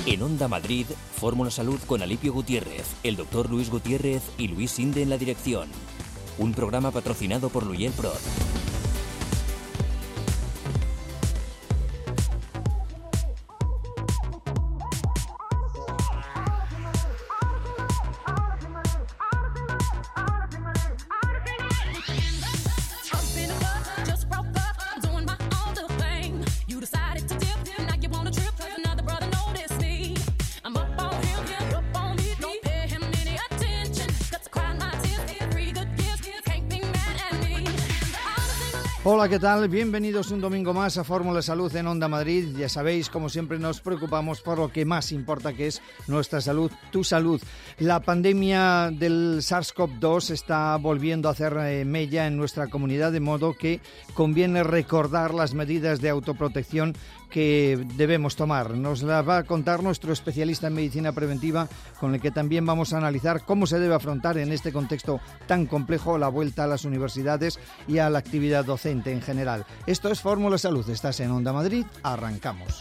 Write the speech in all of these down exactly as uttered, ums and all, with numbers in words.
En Onda Madrid, Fórmula Salud con Alipio Gutiérrez, el doctor Luis Gutiérrez y Luis Sinde en la dirección. Un programa patrocinado por Luyel Prod. Hola, ¿qué tal? Bienvenidos un domingo más a Fórmula Salud en Onda Madrid. Ya sabéis, como siempre, nos preocupamos por lo que más importa, que es nuestra salud, tu salud. La pandemia del SARS-CoV dos está volviendo a hacer eh, mella en nuestra comunidad, de modo que conviene recordar las medidas de autoprotección que debemos tomar. Nos la va a contar nuestro especialista en medicina preventiva, con el que también vamos a analizar cómo se debe afrontar en este contexto tan complejo la vuelta a las universidades y a la actividad docente en general. Esto es Fórmula Salud. Estás en Onda Madrid. Arrancamos.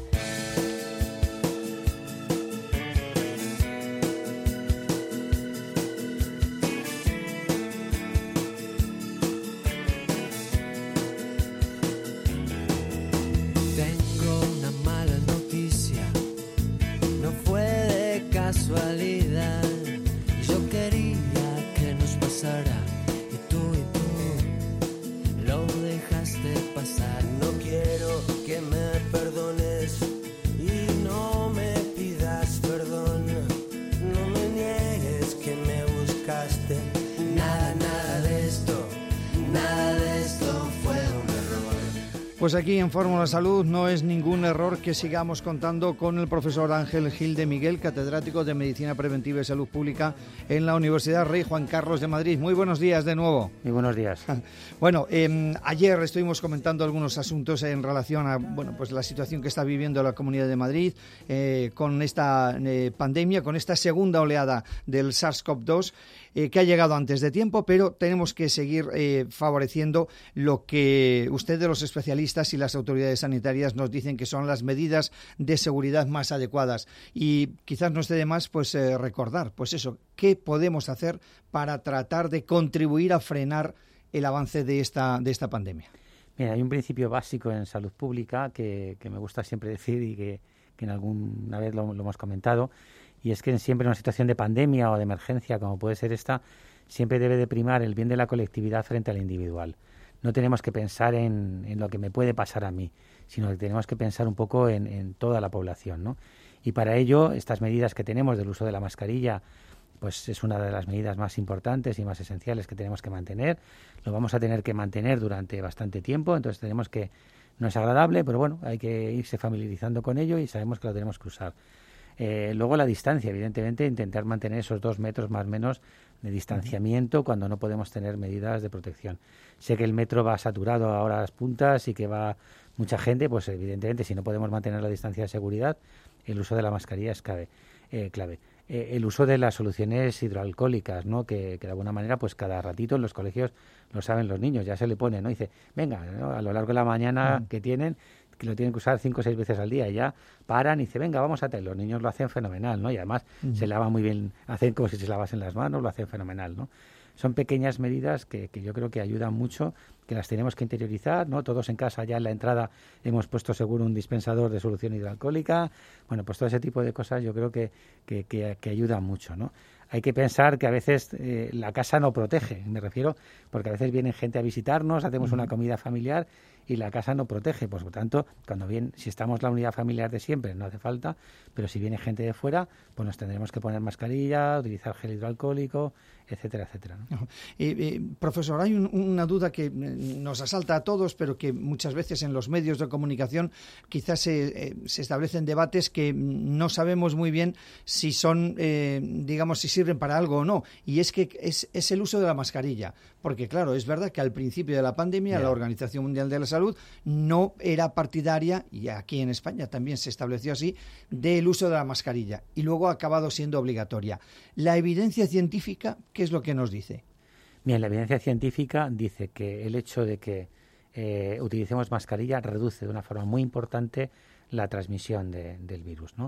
Pues aquí en Fórmula Salud no es ningún error que sigamos contando con el profesor Ángel Gil de Miguel, catedrático de Medicina Preventiva y Salud Pública en la Universidad Rey Juan Carlos de Madrid. Muy buenos días de nuevo. Muy buenos días. Bueno, eh, ayer estuvimos comentando algunos asuntos en relación a bueno, pues la situación que está viviendo la Comunidad de Madrid eh, con esta eh, pandemia, con esta segunda oleada del SARS-CoV dos. Eh, que ha llegado antes de tiempo, pero tenemos que seguir eh, favoreciendo lo que ustedes, los especialistas y las autoridades sanitarias, nos dicen que son las medidas de seguridad más adecuadas. Y quizás no esté de más pues eh, recordar, pues eso, qué podemos hacer para tratar de contribuir a frenar el avance de esta, de esta pandemia. Mira, hay un principio básico en salud pública que, que me gusta siempre decir y que, que en alguna vez lo, lo hemos comentado, y es que siempre en una situación de pandemia o de emergencia, como puede ser esta, siempre debe de primar el bien de la colectividad frente al individual. No tenemos que pensar en, en lo que me puede pasar a mí, sino que tenemos que pensar un poco en, en toda la población, ¿no? Y para ello, estas medidas que tenemos del uso de la mascarilla, pues es una de las medidas más importantes y más esenciales que tenemos que mantener. Lo vamos a tener que mantener durante bastante tiempo, entonces tenemos que, no es agradable, pero bueno, hay que irse familiarizando con ello y sabemos que lo tenemos que usar. Eh, luego la distancia, evidentemente, intentar mantener esos dos metros más o menos de distanciamiento cuando no podemos tener medidas de protección. Sé que el metro va saturado ahora a las puntas y que va mucha gente, pues evidentemente si no podemos mantener la distancia de seguridad, el uso de la mascarilla es clave. Eh, clave. Eh, el uso de las soluciones hidroalcohólicas, ¿no? Que, que de alguna manera, pues cada ratito en los colegios lo saben los niños, ya se le pone, ¿no? Dice, venga, ¿no? A lo largo de la mañana mm. que tienen, que lo tienen que usar cinco o seis veces al día y ya paran y dicen, venga, vamos a hacer. Los niños lo hacen fenomenal, ¿no? Y además uh-huh. se lavan muy bien, hacen como si se lavasen las manos, lo hacen fenomenal, ¿no? Son pequeñas medidas que, que yo creo que ayudan mucho, que las tenemos que interiorizar, ¿no? Todos en casa ya en la entrada hemos puesto seguro un dispensador de solución hidroalcohólica. Bueno, pues todo ese tipo de cosas yo creo que, que, que, que ayudan mucho, ¿no? Hay que pensar que a veces eh, la casa no protege, me refiero, porque a veces viene gente a visitarnos, hacemos uh-huh. una comida familiar y la casa no protege. Por lo tanto, cuando viene, si estamos la unidad familiar de siempre, no hace falta, pero si viene gente de fuera, pues nos tendremos que poner mascarilla, utilizar gel hidroalcohólico, etcétera, etcétera, ¿no? Uh-huh. Eh, eh, profesor, hay un, una duda que nos asalta a todos, pero que muchas veces en los medios de comunicación quizás se, eh, se establecen debates que no sabemos muy bien si son, eh, digamos, si sirven para algo o no, y es que es, es el uso de la mascarilla, porque claro, es verdad que al principio de la pandemia yeah. la Organización Mundial de la Salud no era partidaria, y aquí en España también se estableció así, del uso de la mascarilla, y luego ha acabado siendo obligatoria. La evidencia científica, ¿qué es lo que nos dice? Bien, la evidencia científica dice que el hecho de que eh, utilicemos mascarilla reduce de una forma muy importante la transmisión de, del virus, ¿no?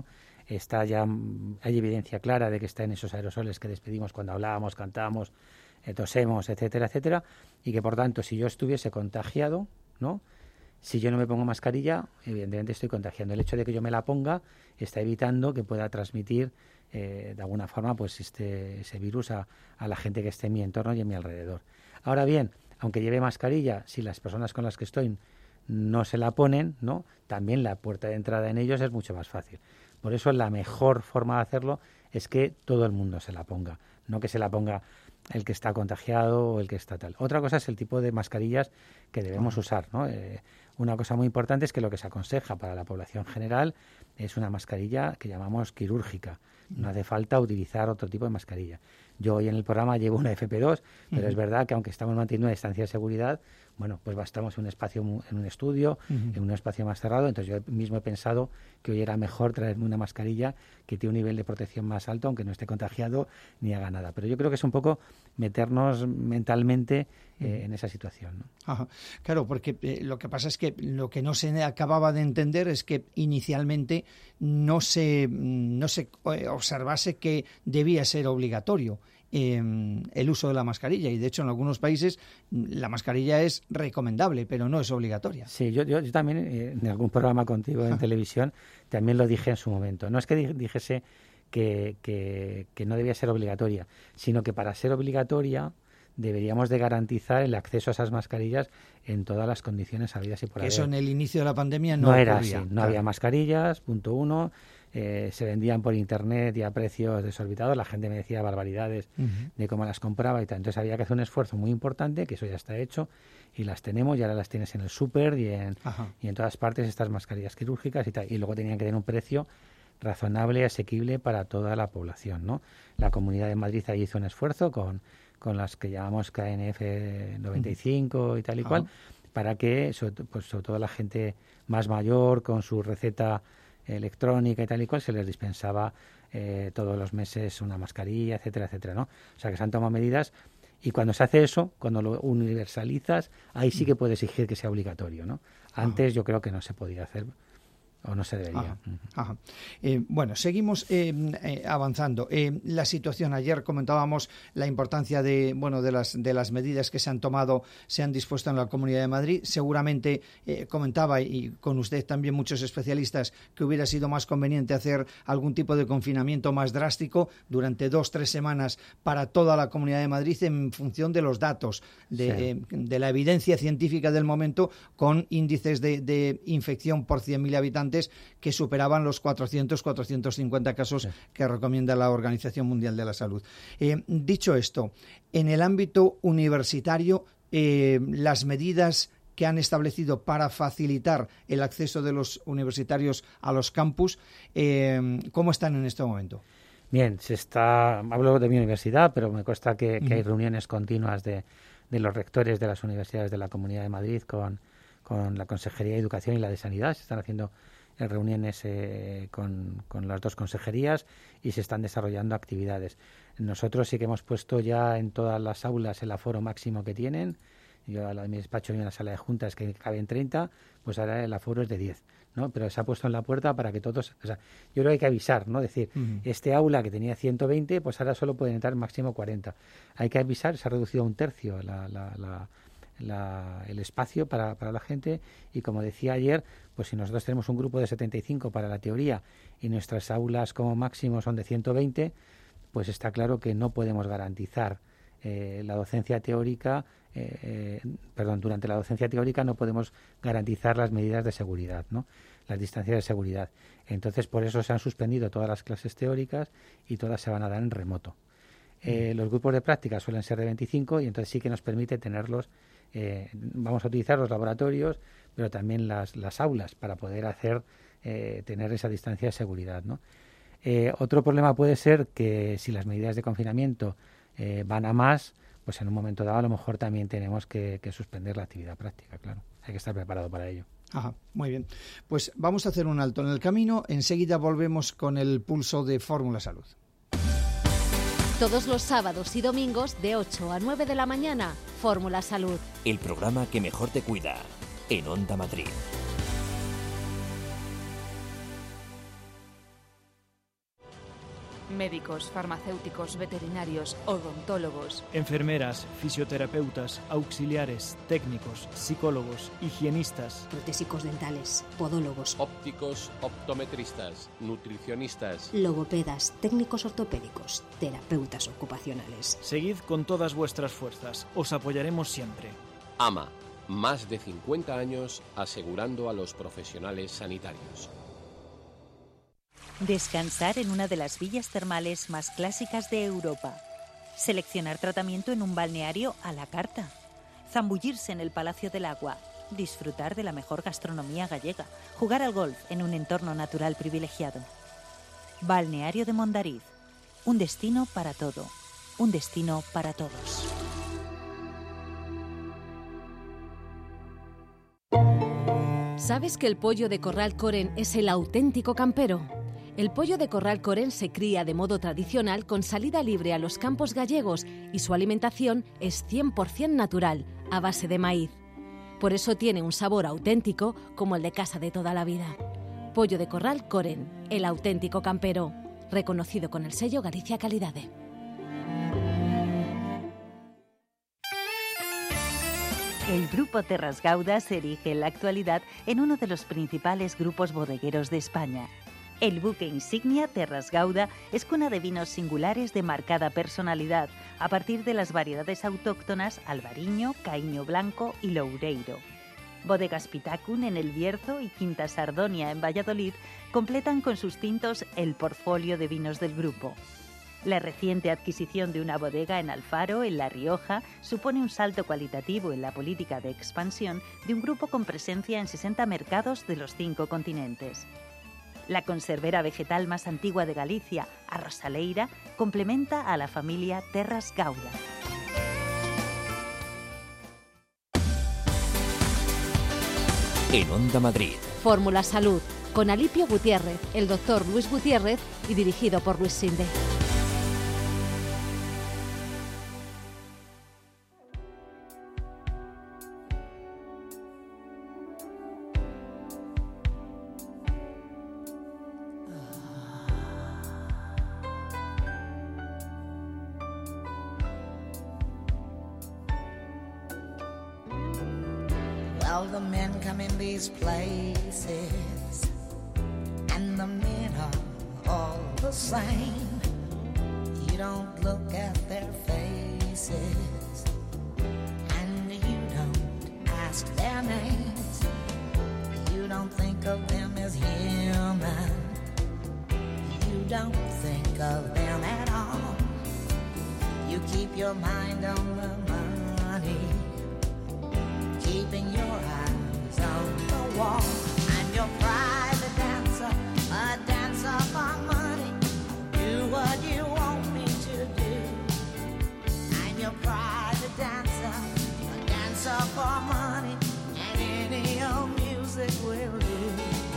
está ya, hay evidencia clara de que está en esos aerosoles que despedimos cuando hablábamos, cantábamos, eh, tosemos, etcétera, etcétera, y que por tanto si yo estuviese contagiado, ¿no?, si yo no me pongo mascarilla, evidentemente estoy contagiando. El hecho de que yo me la ponga está evitando que pueda transmitir eh, de alguna forma pues este ese virus a, a la gente que esté en mi entorno y en mi alrededor. Ahora bien, aunque lleve mascarilla, si las personas con las que estoy no se la ponen, ¿no?, también la puerta de entrada en ellos es mucho más fácil. Por eso la mejor forma de hacerlo es que todo el mundo se la ponga, no que se la ponga el que está contagiado o el que está tal. Otra cosa es el tipo de mascarillas que debemos uh-huh. usar, ¿no? Eh, una cosa muy importante es que lo que se aconseja para la población general es una mascarilla que llamamos quirúrgica. No hace falta utilizar otro tipo de mascarilla. Yo hoy en el programa llevo una F P dos, pero uh-huh. es verdad que aunque estamos manteniendo una distancia de seguridad, bueno, pues estamos en un espacio, en un estudio, uh-huh. en un espacio más cerrado, entonces yo mismo he pensado que hoy era mejor traerme una mascarilla que tiene un nivel de protección más alto, aunque no esté contagiado ni haga nada. Pero yo creo que es un poco meternos mentalmente eh, en esa situación, ¿no? Ajá. Claro, porque eh, lo que pasa es que lo que no se acababa de entender es que inicialmente no se, no se observase que debía ser obligatorio Eh, el uso de la mascarilla, y de hecho en algunos países la mascarilla es recomendable, pero no es obligatoria. Sí, yo, yo, yo también eh, en algún programa contigo en televisión también lo dije en su momento. No es que dijese que, que, que no debía ser obligatoria, sino que para ser obligatoria deberíamos de garantizar el acceso a esas mascarillas en todas las condiciones habidas y por haber. Eso en el inicio de la pandemia no, no ocurría, era así, no claro. había mascarillas, punto uno. Eh, se vendían por internet y a precios desorbitados, la gente me decía barbaridades uh-huh. de cómo las compraba y tal, entonces había que hacer un esfuerzo muy importante, que eso ya está hecho y las tenemos, y ahora las tienes en el súper y en, y en todas partes estas mascarillas quirúrgicas y tal, y luego tenían que tener un precio razonable y asequible para toda la población, ¿no? La Comunidad de Madrid ahí hizo un esfuerzo con, con las que llamamos K N F noventa y cinco uh-huh. y tal y uh-huh. cual, para que sobre, pues, sobre todo la gente más mayor con su receta electrónica y tal y cual se les dispensaba eh, todos los meses una mascarilla, etcétera, etcétera, ¿no? O sea que se han tomado medidas, y cuando se hace eso, cuando lo universalizas, ahí sí que puede exigir que sea obligatorio, ¿no? Antes yo creo que no se podía hacer o no se debería. Ajá, ajá. Eh, bueno, seguimos eh, eh, avanzando. Eh, la situación, ayer comentábamos la importancia de bueno de las de las medidas que se han tomado, se han dispuesto en la Comunidad de Madrid. Seguramente eh, comentaba, y con usted también muchos especialistas, que hubiera sido más conveniente hacer algún tipo de confinamiento más drástico durante dos, tres semanas para toda la Comunidad de Madrid en función de los datos, de, sí. eh, de la evidencia científica del momento, con índices de, de infección por cien mil habitantes que superaban los cuatrocientos, cuatrocientos cincuenta casos sí. que recomienda la Organización Mundial de la Salud. Eh, dicho esto, en el ámbito universitario, eh, las medidas que han establecido para facilitar el acceso de los universitarios a los campus, eh, ¿cómo están en este momento? Bien, se está, hablo de mi universidad, pero me consta que, que uh-huh. hay reuniones continuas de, de los rectores de las universidades de la Comunidad de Madrid con, con la Consejería de Educación y la de Sanidad. Se están haciendo reuniones eh, con, con las dos consejerías y se están desarrollando actividades. Nosotros sí que hemos puesto ya en todas las aulas el aforo máximo que tienen. Yo a la de mi despacho y en la sala de juntas que caben treinta, pues ahora el aforo es de diez, ¿no? Pero se ha puesto en la puerta para que todos, o sea, yo creo que hay que avisar, ¿no? Decir, uh-huh. este aula que tenía ciento veinte, pues ahora solo pueden entrar máximo cuarenta. Hay que avisar, se ha reducido a un tercio la, la, la La, el espacio para, para la gente, y como decía ayer, pues si nosotros tenemos un grupo de setenta y cinco para la teoría y nuestras aulas como máximo son de ciento veinte, pues está claro que no podemos garantizar eh, la docencia teórica, eh, eh, perdón, durante la docencia teórica no podemos garantizar las medidas de seguridad, ¿no? Las distancias de seguridad. Entonces, por eso se han suspendido todas las clases teóricas y todas se van a dar en remoto. Eh, los grupos de práctica suelen ser de veinticinco y entonces sí que nos permite tenerlos. Eh, vamos a utilizar los laboratorios, pero también las, las aulas para poder hacer eh, tener esa distancia de seguridad, ¿no? Eh, otro problema puede ser que si las medidas de confinamiento eh, van a más, pues en un momento dado a lo mejor también tenemos que, que suspender la actividad práctica, claro. Hay que estar preparado para ello. Ajá, muy bien. Pues vamos a hacer un alto en el camino. Enseguida volvemos con el pulso de Fórmula Salud. Todos los sábados y domingos de ocho a nueve de la mañana, Fórmula Salud. El programa que mejor te cuida, en Onda Madrid. Médicos, farmacéuticos, veterinarios, odontólogos. Enfermeras, fisioterapeutas, auxiliares, técnicos, psicólogos, higienistas. Protésicos dentales, podólogos. Ópticos, optometristas, nutricionistas. Logopedas, técnicos ortopédicos, terapeutas ocupacionales. Seguid con todas vuestras fuerzas. Os apoyaremos siempre. AMA. Más de cincuenta años asegurando a los profesionales sanitarios. Descansar en una de las villas termales más clásicas de Europa. Seleccionar tratamiento en un balneario a la carta. Zambullirse en el Palacio del Agua. Disfrutar de la mejor gastronomía gallega. Jugar al golf en un entorno natural privilegiado. Balneario de Mondariz. Un destino para todo. Un destino para todos. ¿Sabes que el pollo de Corral Coren es el auténtico campero? El pollo de Corral Coren se cría de modo tradicional con salida libre a los campos gallegos y su alimentación es cien por ciento natural, a base de maíz. Por eso tiene un sabor auténtico como el de casa de toda la vida. Pollo de Corral Coren, el auténtico campero, reconocido con el sello Galicia Calidade. El Grupo Terras Gauda se erige en la actualidad en uno de los principales grupos bodegueros de España. El buque insignia Terras Gauda es cuna de vinos singulares de marcada personalidad, a partir de las variedades autóctonas Albariño, Caíño Blanco y Loureiro. Bodegas Pitacun en El Bierzo y Quinta Sardonia en Valladolid completan con sus tintos el portfolio de vinos del grupo. La reciente adquisición de una bodega en Alfaro, en La Rioja, supone un salto cualitativo en la política de expansión de un grupo con presencia en sesenta mercados de los cinco continentes. La conservera vegetal más antigua de Galicia, Arrosaleira, complementa a la familia Terras Gauda. En Onda Madrid. Fórmula Salud, con Alipio Gutiérrez, el doctor Luis Gutiérrez y dirigido por Luis Sinde. Well, the men come in these places, and the men are all the same. You don't look at their faces, and you don't ask their names. You don't think of them as human. You don't think of them at all. You keep your mind on the money, keeping your eyes on the wall. I'm your private dancer, a dancer for money. Do what you want me to do. I'm your private dancer, a dancer for money, and any old music will do.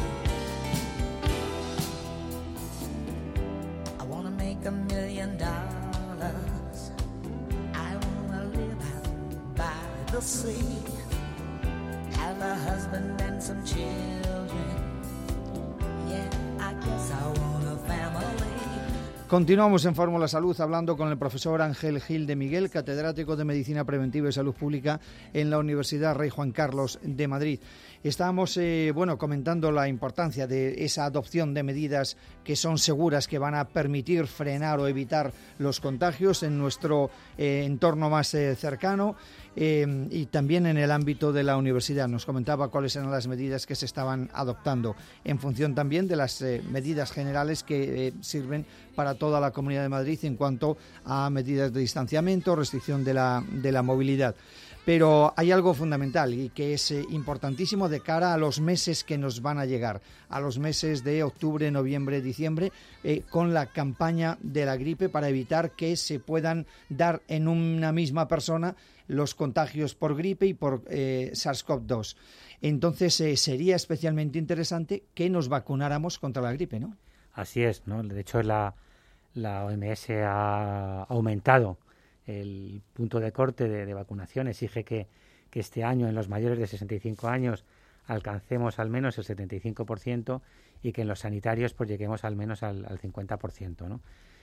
I wanna make a million dollars. I wanna live out by the sea. Have a husband and some children. Yeah, I guess I want a family. Continuamos en Fórmula Salud hablando con el profesor Ángel Gil de Miguel, catedrático de Medicina Preventiva y Salud Pública en la Universidad Rey Juan Carlos de Madrid. Estábamos eh, bueno, comentando la importancia de esa adopción de medidas que son seguras, que van a permitir frenar o evitar los contagios en nuestro eh, entorno más eh, cercano. Eh, y también en el ámbito de la universidad. Nos comentaba cuáles eran las medidas que se estaban adoptando en función también de las eh, medidas generales que eh, sirven para toda la Comunidad de Madrid en cuanto a medidas de distanciamiento, restricción de la, de la movilidad. Pero hay algo fundamental y que es eh, importantísimo de cara a los meses que nos van a llegar, a los meses de octubre, noviembre, diciembre, eh, con la campaña de la gripe para evitar que se puedan dar en una misma persona los contagios por gripe y por eh, SARS-CoV dos. Entonces eh, sería especialmente interesante que nos vacunáramos contra la gripe, ¿no? Así es, ¿no? De hecho, la, la O M S ha aumentado el punto de corte de, de vacunación. Exige que, que este año en los mayores de sesenta y cinco años alcancemos al menos el setenta y cinco por ciento y que en los sanitarios pues lleguemos al menos al, al cincuenta por ciento, ¿no?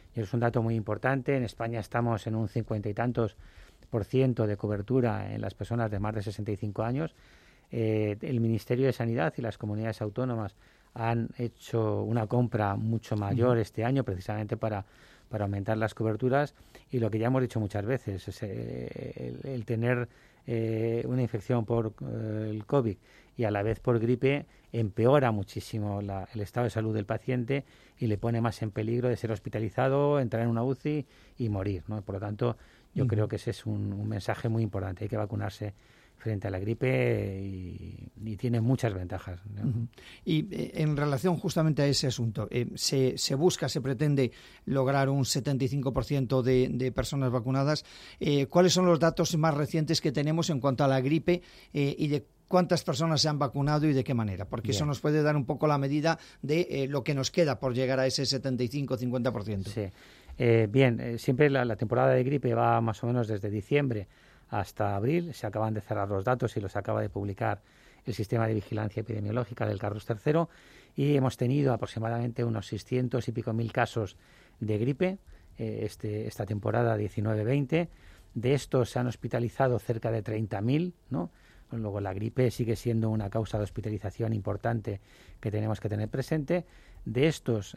Y es un dato muy importante. En España estamos en un cincuenta y tantos por ciento de cobertura en las personas de más de sesenta y cinco años. Eh, el Ministerio de Sanidad y las comunidades autónomas han hecho una compra mucho mayor este año precisamente para, para aumentar las coberturas, y lo que ya hemos dicho muchas veces es eh, el, el tener eh, una infección por eh, el COVID y a la vez por gripe empeora muchísimo la, el estado de salud del paciente y le pone más en peligro de ser hospitalizado, entrar en una U C I y morir, ¿no? Por lo tanto, yo uh-huh. creo que ese es un, un mensaje muy importante. Hay que vacunarse frente a la gripe y, y tiene muchas ventajas, ¿no? Uh-huh. Y eh, en relación justamente a ese asunto, eh, se, se busca, se pretende lograr un setenta y cinco por ciento de, de personas vacunadas. Eh, ¿Cuáles son los datos más recientes que tenemos en cuanto a la gripe eh, y de cuántas personas se han vacunado y de qué manera? Porque Bien. Eso nos puede dar un poco la medida de eh, lo que nos queda por llegar a ese setenta y cinco a cincuenta por ciento. Sí. Eh, bien, eh, siempre la, la temporada de gripe va más o menos desde diciembre hasta abril. Se acaban de cerrar los datos y los acaba de publicar el Sistema de Vigilancia Epidemiológica del Carlos tercero, y hemos tenido aproximadamente unos seiscientos y pico mil casos de gripe eh, este, esta temporada diecinueve veinte. De estos se han hospitalizado cerca de treinta mil, ¿no? Luego la gripe sigue siendo una causa de hospitalización importante que tenemos que tener presente. De estos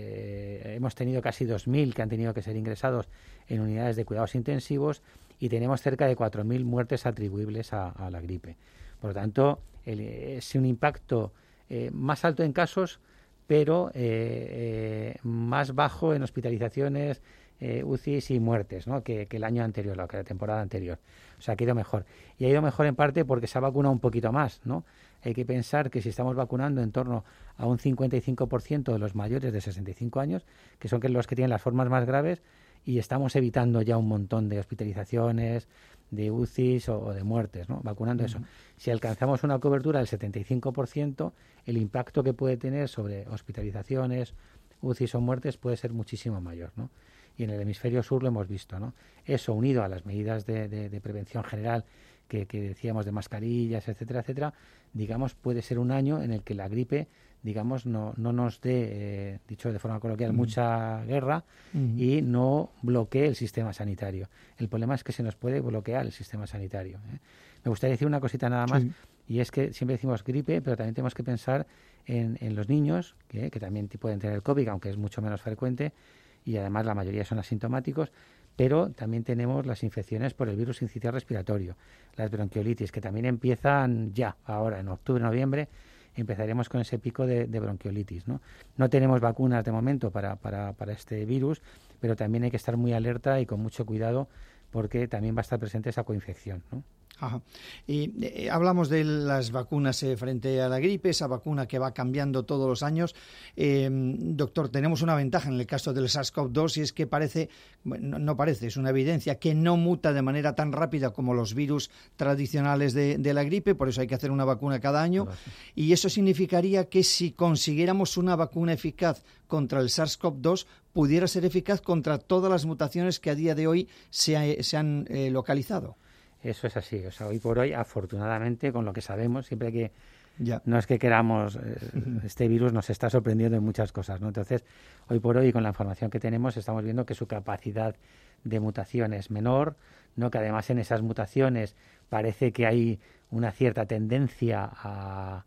eh, hemos tenido casi dos mil que han tenido que ser ingresados en unidades de cuidados intensivos, y tenemos cerca de cuatro mil muertes atribuibles a, a la gripe. Por lo tanto, el, es un impacto eh, más alto en casos, pero eh, eh, más bajo en hospitalizaciones, eh, U C Is y muertes, ¿no? que, que el año anterior, la, que la temporada anterior. O sea, que ha ido mejor. Y ha ido mejor en parte porque se ha vacunado un poquito más, ¿no? Hay que pensar que si estamos vacunando en torno a un cincuenta y cinco por ciento de los mayores de sesenta y cinco años, que son los que tienen las formas más graves, y estamos evitando ya un montón de hospitalizaciones, de U C Is o, o de muertes, ¿no? Vacunando uh-huh. eso. Si alcanzamos una cobertura del setenta y cinco por ciento, el impacto que puede tener sobre hospitalizaciones, U C Is o muertes puede ser muchísimo mayor, ¿no? Y en el hemisferio sur lo hemos visto, ¿no? Eso unido a las medidas de, de, de prevención general que, que decíamos, de mascarillas, etcétera, etcétera, digamos, puede ser un año en el que la gripe, digamos, no, no nos dé, eh, dicho de forma coloquial, uh-huh. mucha guerra uh-huh. y no bloquee el sistema sanitario. El problema es que se nos puede bloquear el sistema sanitario, ¿eh? Me gustaría decir una cosita nada más, sí. y es que siempre decimos gripe, pero también tenemos que pensar en, en los niños, que, que también pueden tener el COVID, aunque es mucho menos frecuente, y además la mayoría son asintomáticos, pero también tenemos las infecciones por el virus sincicial respiratorio, las bronquiolitis, que también empiezan ya, ahora en octubre, noviembre, empezaremos con ese pico de, de bronquiolitis, ¿no? No tenemos vacunas de momento para, para, para este virus, pero también hay que estar muy alerta y con mucho cuidado porque también va a estar presente esa coinfección, ¿no? Ajá. Y eh, hablamos de las vacunas eh, frente a la gripe, esa vacuna que va cambiando todos los años. Eh, doctor, tenemos una ventaja en el caso del SARS-CoV dos, y es que parece, bueno, no parece, es una evidencia que no muta de manera tan rápida como los virus tradicionales de, de la gripe, por eso hay que hacer una vacuna cada año. Gracias. Y eso significaría que si consiguiéramos una vacuna eficaz contra el SARS-CoV dos, pudiera ser eficaz contra todas las mutaciones que a día de hoy se, se han eh, localizado. Eso es así, o sea, hoy por hoy, afortunadamente, con lo que sabemos, siempre que ya. no es que queramos, eh, este virus nos está sorprendiendo en muchas cosas, ¿no? Entonces, hoy por hoy, con la información que tenemos, estamos viendo que su capacidad de mutación es menor, ¿no? Que además en esas mutaciones parece que hay una cierta tendencia a,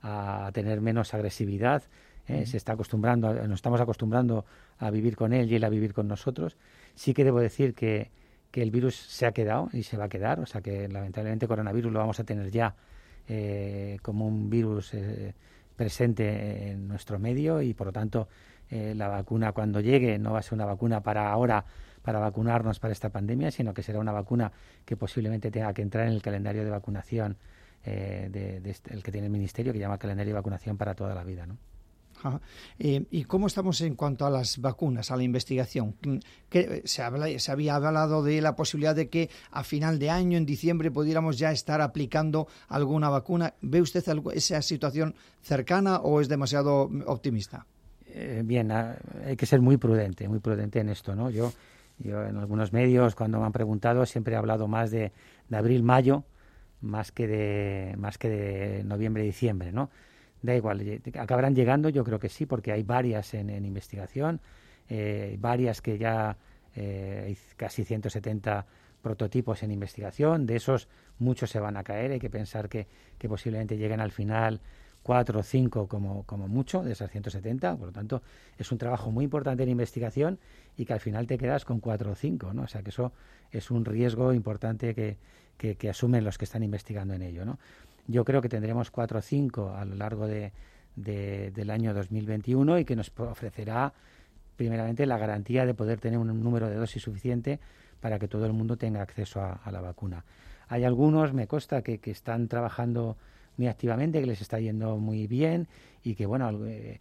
a tener menos agresividad, ¿eh? Uh-huh. Se está acostumbrando, nos estamos acostumbrando a vivir con él y él a vivir con nosotros. Sí que debo decir que que el virus se ha quedado y se va a quedar, o sea que lamentablemente coronavirus lo vamos a tener ya eh, como un virus eh, presente en nuestro medio, y por lo tanto eh, la vacuna cuando llegue no va a ser una vacuna para ahora, para vacunarnos para esta pandemia, sino que será una vacuna que posiblemente tenga que entrar en el calendario de vacunación eh, de, de este, el que tiene el Ministerio, que llama calendario de vacunación para toda la vida, ¿no? Ajá. Eh, ¿Y cómo estamos en cuanto a las vacunas, a la investigación? ¿Qué, se, habla, se había hablado de la posibilidad de que a final de año, en diciembre, pudiéramos ya estar aplicando alguna vacuna. ¿Ve usted algo, esa situación cercana o es demasiado optimista? Eh, bien, hay que ser muy prudente, muy prudente en esto, ¿no? Yo, yo en algunos medios, cuando me han preguntado, siempre he hablado más de, de abril, mayo, más que de, más que de noviembre, diciembre, ¿no? Da igual, acabarán llegando, yo creo que sí, porque hay varias en, en investigación. eh, varias que ya, eh, hay casi ciento setenta prototipos en investigación. De esos, muchos se van a caer. Hay que pensar que, que posiblemente lleguen al final cuatro o cinco como, como mucho de esas ciento setenta. Por lo tanto, es un trabajo muy importante en investigación y que al final te quedas con cuatro o cinco, ¿no? O sea, que eso es un riesgo importante que, que, que asumen los que están investigando en ello, ¿no? Yo creo que tendremos cuatro o cinco a lo largo de, de, del año dos mil veintiuno y que nos ofrecerá primeramente la garantía de poder tener un número de dosis suficiente para que todo el mundo tenga acceso a, a la vacuna. Hay algunos, me consta, que, que están trabajando muy activamente, que les está yendo muy bien y que, bueno, eh,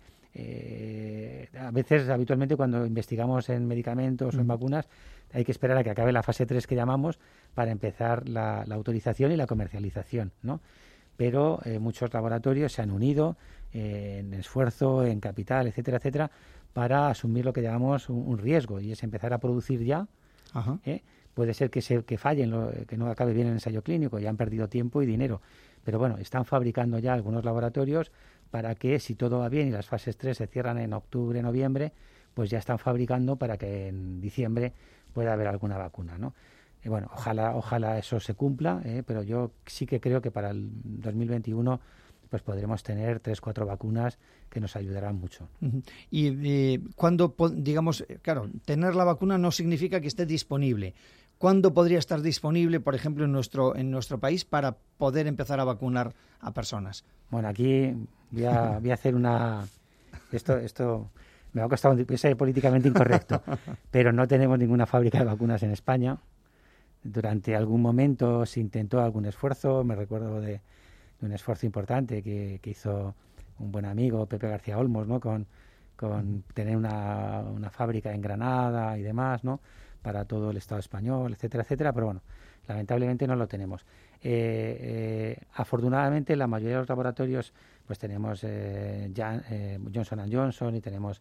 eh, a veces, habitualmente, cuando investigamos en medicamentos mm. o en vacunas, hay que esperar a que acabe la fase tres que llamamos para empezar la, la autorización y la comercialización, ¿no? Pero eh, muchos laboratorios se han unido eh, en esfuerzo, en capital, etcétera, etcétera, para asumir lo que llamamos un, un riesgo, y es empezar a producir ya. Ajá. ¿eh? Puede ser que se que fallen, lo, que no acabe bien el ensayo clínico, ya han perdido tiempo y dinero. Pero bueno, están fabricando ya algunos laboratorios para que, si todo va bien y las fases tres se cierran en octubre, noviembre, pues ya están fabricando para que en diciembre pueda haber alguna vacuna, ¿no? Y bueno, ojalá ojalá eso se cumpla, ¿eh? Pero yo sí que creo que para el dos mil veintiuno pues podremos tener tres, cuatro vacunas que nos ayudarán mucho. Uh-huh. Y eh, cuando, digamos, claro, tener la vacuna no significa que esté disponible. ¿Cuándo podría estar disponible, por ejemplo, en nuestro en nuestro país para poder empezar a vacunar a personas? Bueno, aquí voy a, voy a hacer una... Esto esto me va a costar un... ser políticamente incorrecto, pero no tenemos ninguna fábrica de vacunas en España. Durante algún momento se intentó algún esfuerzo, me recuerdo de, de un esfuerzo importante que, que hizo un buen amigo, Pepe García Olmos, ¿no? Con, con tener una, una fábrica en Granada y demás, ¿no? Para todo el Estado español, etcétera, etcétera, pero bueno, lamentablemente no lo tenemos. Eh, eh, afortunadamente, la mayoría de los laboratorios, pues tenemos eh, Jan, eh, Johnson and Johnson y tenemos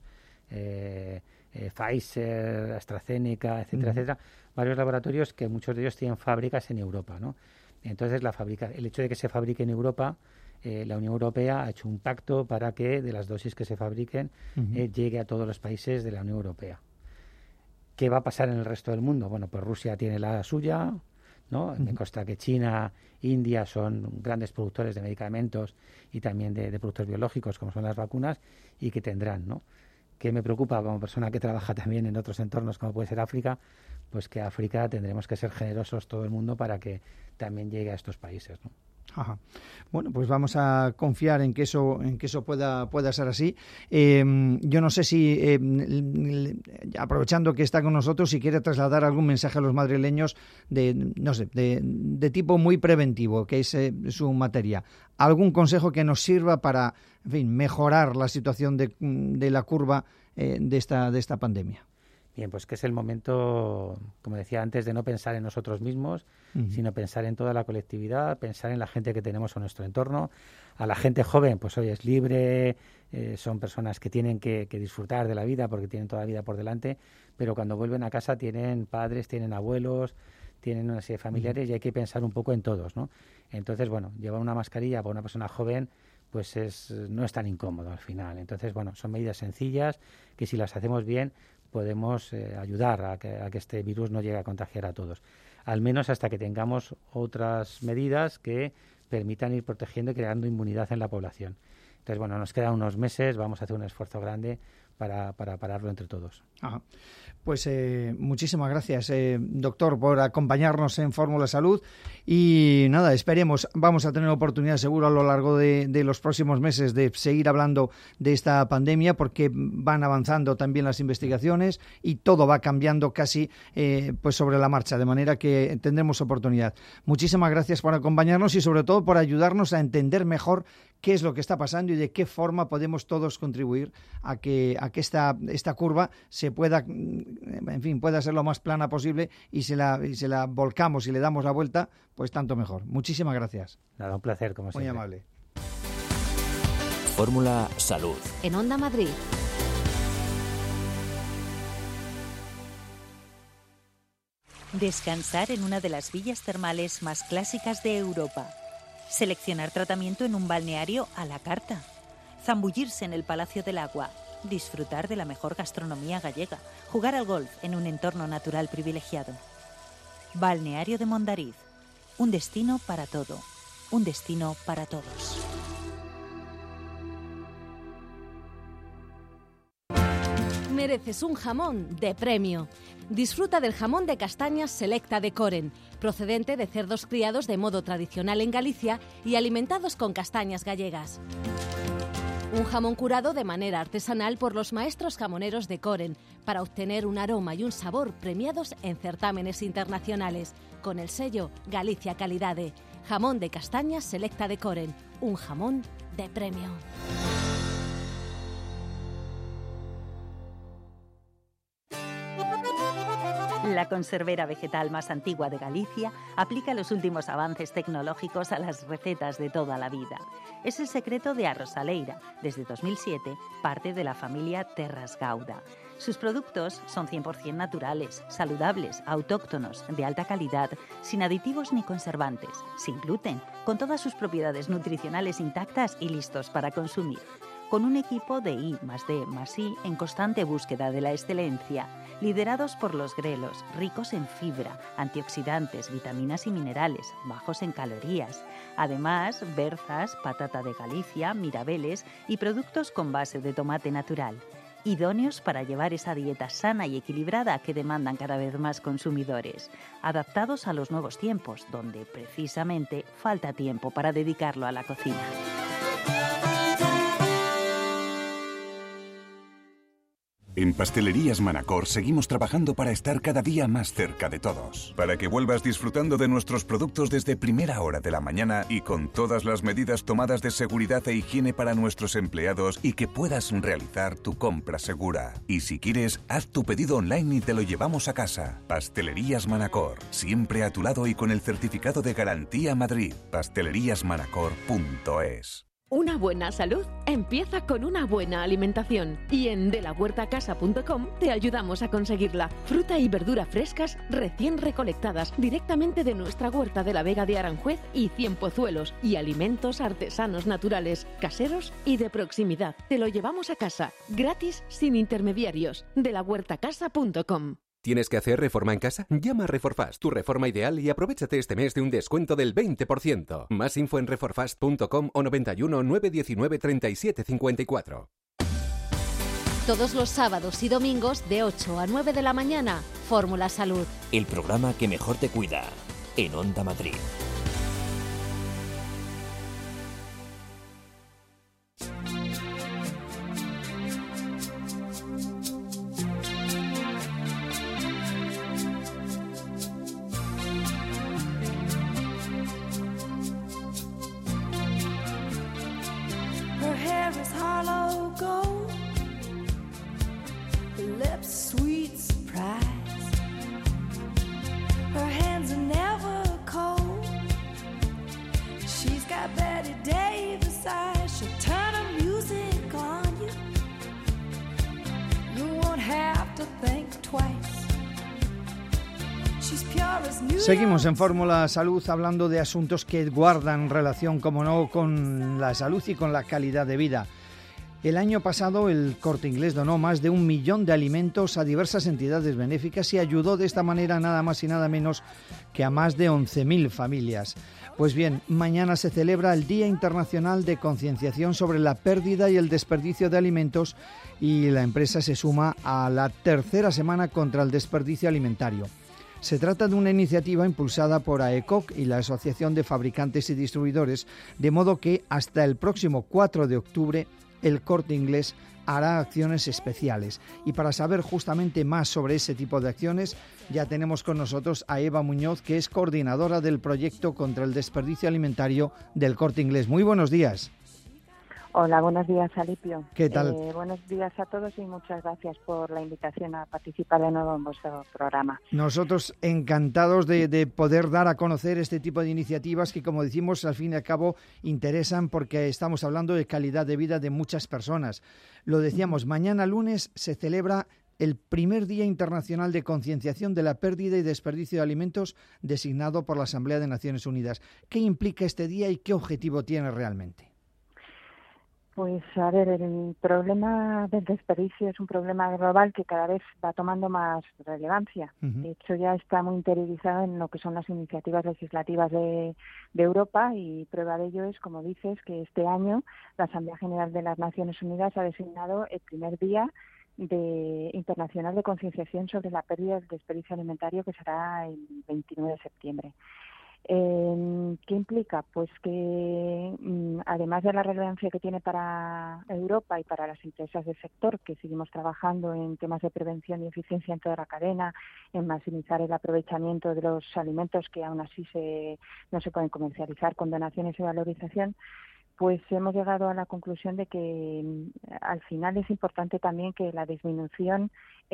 eh, eh, Pfizer, AstraZeneca, etcétera, uh-huh. etcétera, varios laboratorios que muchos de ellos tienen fábricas en Europa, ¿no? Entonces, la fábrica, el hecho de que se fabrique en Europa, eh, la Unión Europea ha hecho un pacto para que de las dosis que se fabriquen uh-huh. eh, llegue a todos los países de la Unión Europea. ¿Qué va a pasar en el resto del mundo? Bueno, pues Rusia tiene la suya, ¿no? Uh-huh. Me consta que China, India son grandes productores de medicamentos y también de, de productos biológicos, como son las vacunas, y que tendrán, ¿no? ¿Qué me preocupa como persona que trabaja también en otros entornos, como puede ser África? Pues que África tendremos que ser generosos todo el mundo para que también llegue a estos países, ¿no? Ajá. Bueno, pues vamos a confiar en que eso, en que eso pueda, pueda ser así. Eh, yo no sé si, eh, aprovechando que está con nosotros, si quiere trasladar algún mensaje a los madrileños de, no sé, de, de tipo muy preventivo, que es eh, su materia. ¿Algún consejo que nos sirva para, en fin, mejorar la situación de, de la curva eh, de esta, de esta pandemia? Bien, pues que es el momento, como decía antes, de no pensar en nosotros mismos, uh-huh. sino pensar en toda la colectividad, pensar en la gente que tenemos en nuestro entorno. A la gente joven, pues hoy es libre, eh, son personas que tienen que, que disfrutar de la vida porque tienen toda la vida por delante, pero cuando vuelven a casa tienen padres, tienen abuelos, tienen una serie de familiares uh-huh. y hay que pensar un poco en todos, ¿no? Entonces, bueno, llevar una mascarilla para una persona joven pues es no es tan incómodo al final. Entonces, bueno, son medidas sencillas que si las hacemos bien podemos eh, ayudar a que, a que este virus no llegue a contagiar a todos. Al menos hasta que tengamos otras medidas que permitan ir protegiendo y creando inmunidad en la población. Entonces, bueno, nos quedan unos meses, vamos a hacer un esfuerzo grande para, para pararlo entre todos. Ajá. Pues eh, muchísimas gracias, eh, doctor, por acompañarnos en Fórmula Salud y nada, esperemos, vamos a tener oportunidad seguro a lo largo de, de los próximos meses de seguir hablando de esta pandemia porque van avanzando también las investigaciones y todo va cambiando casi eh, pues sobre la marcha, de manera que tendremos oportunidad. Muchísimas gracias por acompañarnos y sobre todo por ayudarnos a entender mejor qué es lo que está pasando y de qué forma podemos todos contribuir a que, a que esta, esta curva se pueda, en fin, pueda ser lo más plana posible y se la, y se la volcamos y le damos la vuelta, pues tanto mejor. Muchísimas gracias. Nada, un placer, como siempre. Muy amable. Fórmula Salud. En Onda Madrid. Descansar en una de las villas termales más clásicas de Europa. Seleccionar tratamiento en un balneario a la carta. Zambullirse en el Palacio del Agua. disfrutar de la mejor gastronomía gallega, jugar al golf en un entorno natural privilegiado. Balneario de Mondariz, un destino para todo, un destino para todos. Mereces un jamón de premio. Disfruta del jamón de castañas Selecta de Coren, procedente de cerdos criados de modo tradicional en Galicia y alimentados con castañas gallegas. Un jamón curado de manera artesanal por los maestros jamoneros de Coren para obtener un aroma y un sabor premiados en certámenes internacionales, con el sello Galicia Calidade. Jamón de castañas Selecta de Coren, un jamón de premio. La conservera vegetal más antigua de Galicia aplica los últimos avances tecnológicos a las recetas de toda la vida. Es el secreto de Arrosaleira, desde dos mil siete, parte de la familia Terras Gauda. Sus productos son cien por ciento naturales, saludables, autóctonos, de alta calidad, sin aditivos ni conservantes, sin gluten, con todas sus propiedades nutricionales intactas y listos para consumir. Con un equipo de I más D más I en constante búsqueda de la excelencia, liderados por los grelos, ricos en fibra, antioxidantes, vitaminas y minerales, bajos en calorías. Además, berzas, patata de Galicia, mirabeles y productos con base de tomate natural, idóneos para llevar esa dieta sana y equilibrada que demandan cada vez más consumidores, adaptados a los nuevos tiempos, donde precisamente falta tiempo para dedicarlo a la cocina. En Pastelerías Manacor seguimos trabajando para estar cada día más cerca de todos, para que vuelvas disfrutando de nuestros productos desde primera hora de la mañana y con todas las medidas tomadas de seguridad e higiene para nuestros empleados y que puedas realizar tu compra segura. Y si quieres, haz tu pedido online y te lo llevamos a casa. Pastelerías Manacor, siempre a tu lado y con el certificado de garantía Madrid. pastelerías manacor punto es. Una buena salud empieza con una buena alimentación y en de la huerta casa punto com te ayudamos a conseguirla. Fruta y verdura frescas recién recolectadas directamente de nuestra huerta de la Vega de Aranjuez y Cien Pozuelos y alimentos artesanos naturales, caseros y de proximidad. Te lo llevamos a casa, gratis, sin intermediarios. de la huerta casa punto com. ¿Tienes que hacer reforma en casa? Llama a Reforfast, tu reforma ideal, y aprovéchate este mes de un descuento del veinte por ciento. Más info en reforfast punto com o noventa y uno, nueve diecinueve, treinta y siete cincuenta y cuatro. Todos los sábados y domingos de ocho a nueve de la mañana, Fórmula Salud. El programa que mejor te cuida, en Onda Madrid. Seguimos en Fórmula Salud hablando de asuntos que guardan relación, como no, con la salud y con la calidad de vida. El año pasado el Corte Inglés donó más de un millón de alimentos a diversas entidades benéficas y ayudó de esta manera nada más y nada menos que a más de once mil familias. Pues bien, mañana se celebra el Día Internacional de Concienciación sobre la pérdida y el desperdicio de alimentos y la empresa se suma a la tercera semana contra el desperdicio alimentario. Se trata de una iniciativa impulsada por AECOC y la Asociación de Fabricantes y Distribuidores, de modo que hasta el próximo cuatro de octubre el Corte Inglés hará acciones especiales. Y para saber justamente más sobre ese tipo de acciones, ya tenemos con nosotros a Eva Muñoz, que es coordinadora del proyecto contra el desperdicio alimentario del Corte Inglés. Muy buenos días. Hola, buenos días, Alipio. ¿Qué tal? Eh, buenos días a todos y muchas gracias por la invitación a participar de nuevo en vuestro programa. Nosotros encantados de, de poder dar a conocer este tipo de iniciativas que, como decimos, al fin y al cabo interesan porque estamos hablando de calidad de vida de muchas personas. Lo decíamos, mañana lunes se celebra el primer Día Internacional de Concienciación de la Pérdida y Desperdicio de Alimentos designado por la Asamblea de Naciones Unidas. ¿Qué implica este día y qué objetivo tiene realmente? Pues a ver, el problema del desperdicio es un problema global que cada vez va tomando más relevancia. Uh-huh. De hecho, ya está muy interiorizado en lo que son las iniciativas legislativas de, de Europa, y prueba de ello es, como dices, que este año la Asamblea General de las Naciones Unidas ha designado el primer día de internacional de concienciación sobre la pérdida del desperdicio alimentario, que será el veintinueve de septiembre. Eh, ¿Qué implica? Pues que mm, además de la relevancia que tiene para Europa y para las empresas del sector, que seguimos trabajando en temas de prevención y eficiencia en toda la cadena, en maximizar el aprovechamiento de los alimentos que aún así se, no se pueden comercializar con donaciones y valorización, pues hemos llegado a la conclusión de que mm, al final es importante también que la disminución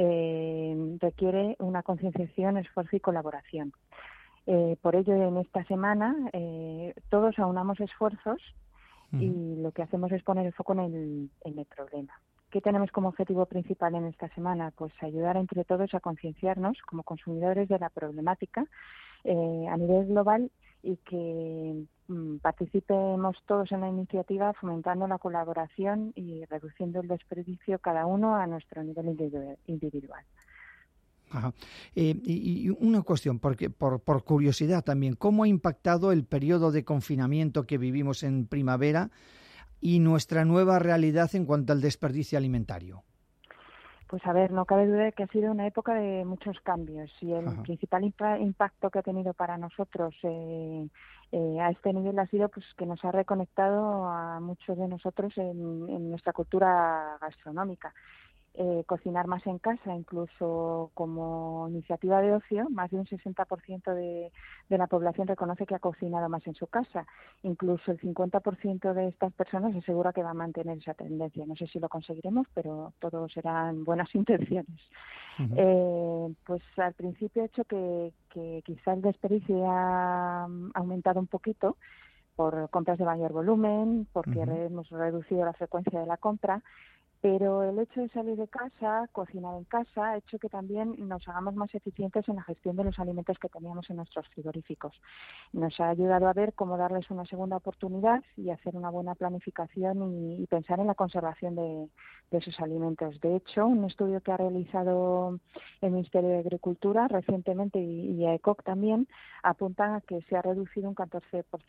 eh, requiere una concienciación, esfuerzo y colaboración. Eh, por ello, en esta semana eh, todos aunamos esfuerzos uh-huh. y lo que hacemos es poner el foco en el, en el problema. ¿Qué tenemos como objetivo principal en esta semana? Pues ayudar entre todos a concienciarnos como consumidores de la problemática eh, a nivel global, y que mm, participemos todos en la iniciativa, fomentando la colaboración y reduciendo el desperdicio cada uno a nuestro nivel individual. Ajá. Eh, y, y una cuestión, porque por, por curiosidad también, ¿cómo ha impactado el periodo de confinamiento que vivimos en primavera y nuestra nueva realidad en cuanto al desperdicio alimentario? Pues a ver, no cabe duda de que ha sido una época de muchos cambios, y el Ajá. principal impa- impacto que ha tenido para nosotros eh, eh, a este nivel ha sido pues que nos ha reconectado a muchos de nosotros en, en nuestra cultura gastronómica. Eh, cocinar más en casa, incluso como iniciativa de ocio, más de un sesenta por ciento de, de la población reconoce que ha cocinado más en su casa. Incluso el cincuenta por ciento de estas personas asegura que va a mantener esa tendencia. No sé si lo conseguiremos, pero todo serán buenas intenciones. Uh-huh. Eh, pues al principio he hecho que, que quizá el desperdicio ha aumentado un poquito por compras de mayor volumen, porque uh-huh. hemos reducido la frecuencia de la compra. Pero el hecho de salir de casa, cocinar en casa, ha hecho que también nos hagamos más eficientes en la gestión de los alimentos que teníamos en nuestros frigoríficos. Nos ha ayudado a ver cómo darles una segunda oportunidad y hacer una buena planificación y, y pensar en la conservación de, de esos alimentos. De hecho, un estudio que ha realizado el Ministerio de Agricultura recientemente y, y E C O C también apunta a que se ha reducido un catorce por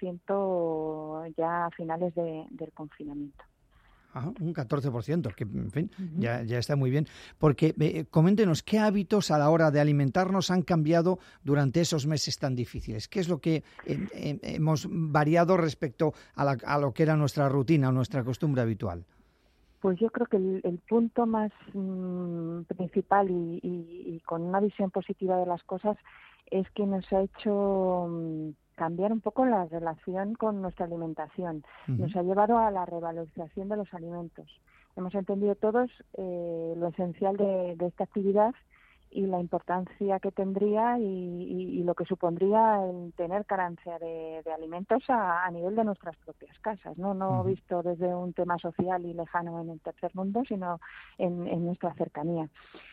ciento ya a finales de, del confinamiento. Ajá, un catorce por ciento, que en fin, uh-huh. ya, ya está muy bien. Porque eh, coméntenos, ¿qué hábitos a la hora de alimentarnos han cambiado durante esos meses tan difíciles? ¿Qué es lo que eh, eh, hemos variado respecto a, la, a lo que era nuestra rutina, nuestra costumbre habitual? Pues yo creo que el, el punto más mmm, principal y, y, y con una visión positiva de las cosas es que nos ha hecho mmm, cambiar un poco la relación con nuestra alimentación. Uh-huh. Nos ha llevado a la revalorización de los alimentos. Hemos entendido todos eh, lo esencial de, de esta actividad y la importancia que tendría y, y, y lo que supondría el tener carencia de, de alimentos a, a nivel de nuestras propias casas, no no uh-huh. visto desde un tema social y lejano en el tercer mundo, sino en, en nuestra cercanía.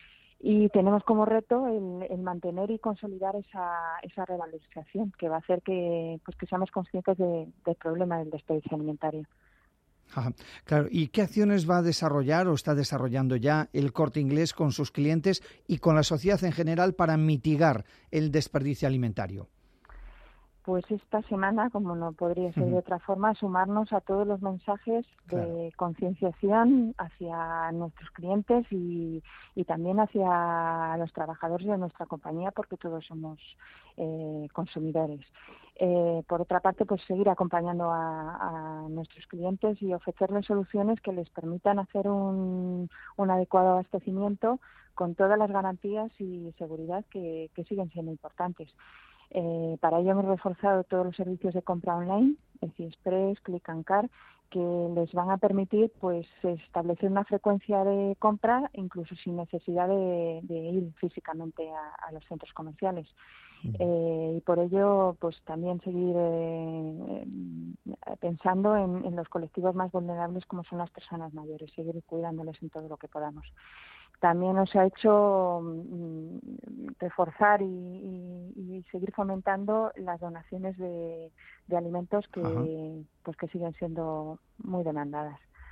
Y tenemos como reto el, el mantener y consolidar esa, esa revalorización, que va a hacer que, pues, que seamos conscientes de, del problema del desperdicio alimentario. Ajá, claro. ¿Y qué acciones va a desarrollar o está desarrollando ya el Corte Inglés con sus clientes y con la sociedad en general para mitigar el desperdicio alimentario? Pues esta semana, como no podría ser uh-huh. de otra forma, sumarnos a todos los mensajes claro. de concienciación hacia nuestros clientes y, y también hacia los trabajadores de nuestra compañía, porque todos somos eh, consumidores. Eh, por otra parte, pues seguir acompañando a, a nuestros clientes y ofrecerles soluciones que les permitan hacer un, un adecuado abastecimiento con todas las garantías y seguridad que, que siguen siendo importantes. Eh, para ello hemos reforzado todos los servicios de compra online, EasyExpress, Click and Car, que les van a permitir pues establecer una frecuencia de compra incluso sin necesidad de, de ir físicamente a, a los centros comerciales. Uh-huh. Eh, y por ello pues también seguir eh, pensando en, en los colectivos más vulnerables como son las personas mayores, seguir cuidándoles en todo lo que podamos. También nos ha hecho mm, reforzar y, y, y seguir fomentando las donaciones de, de alimentos que, pues que siguen siendo muy demandadas.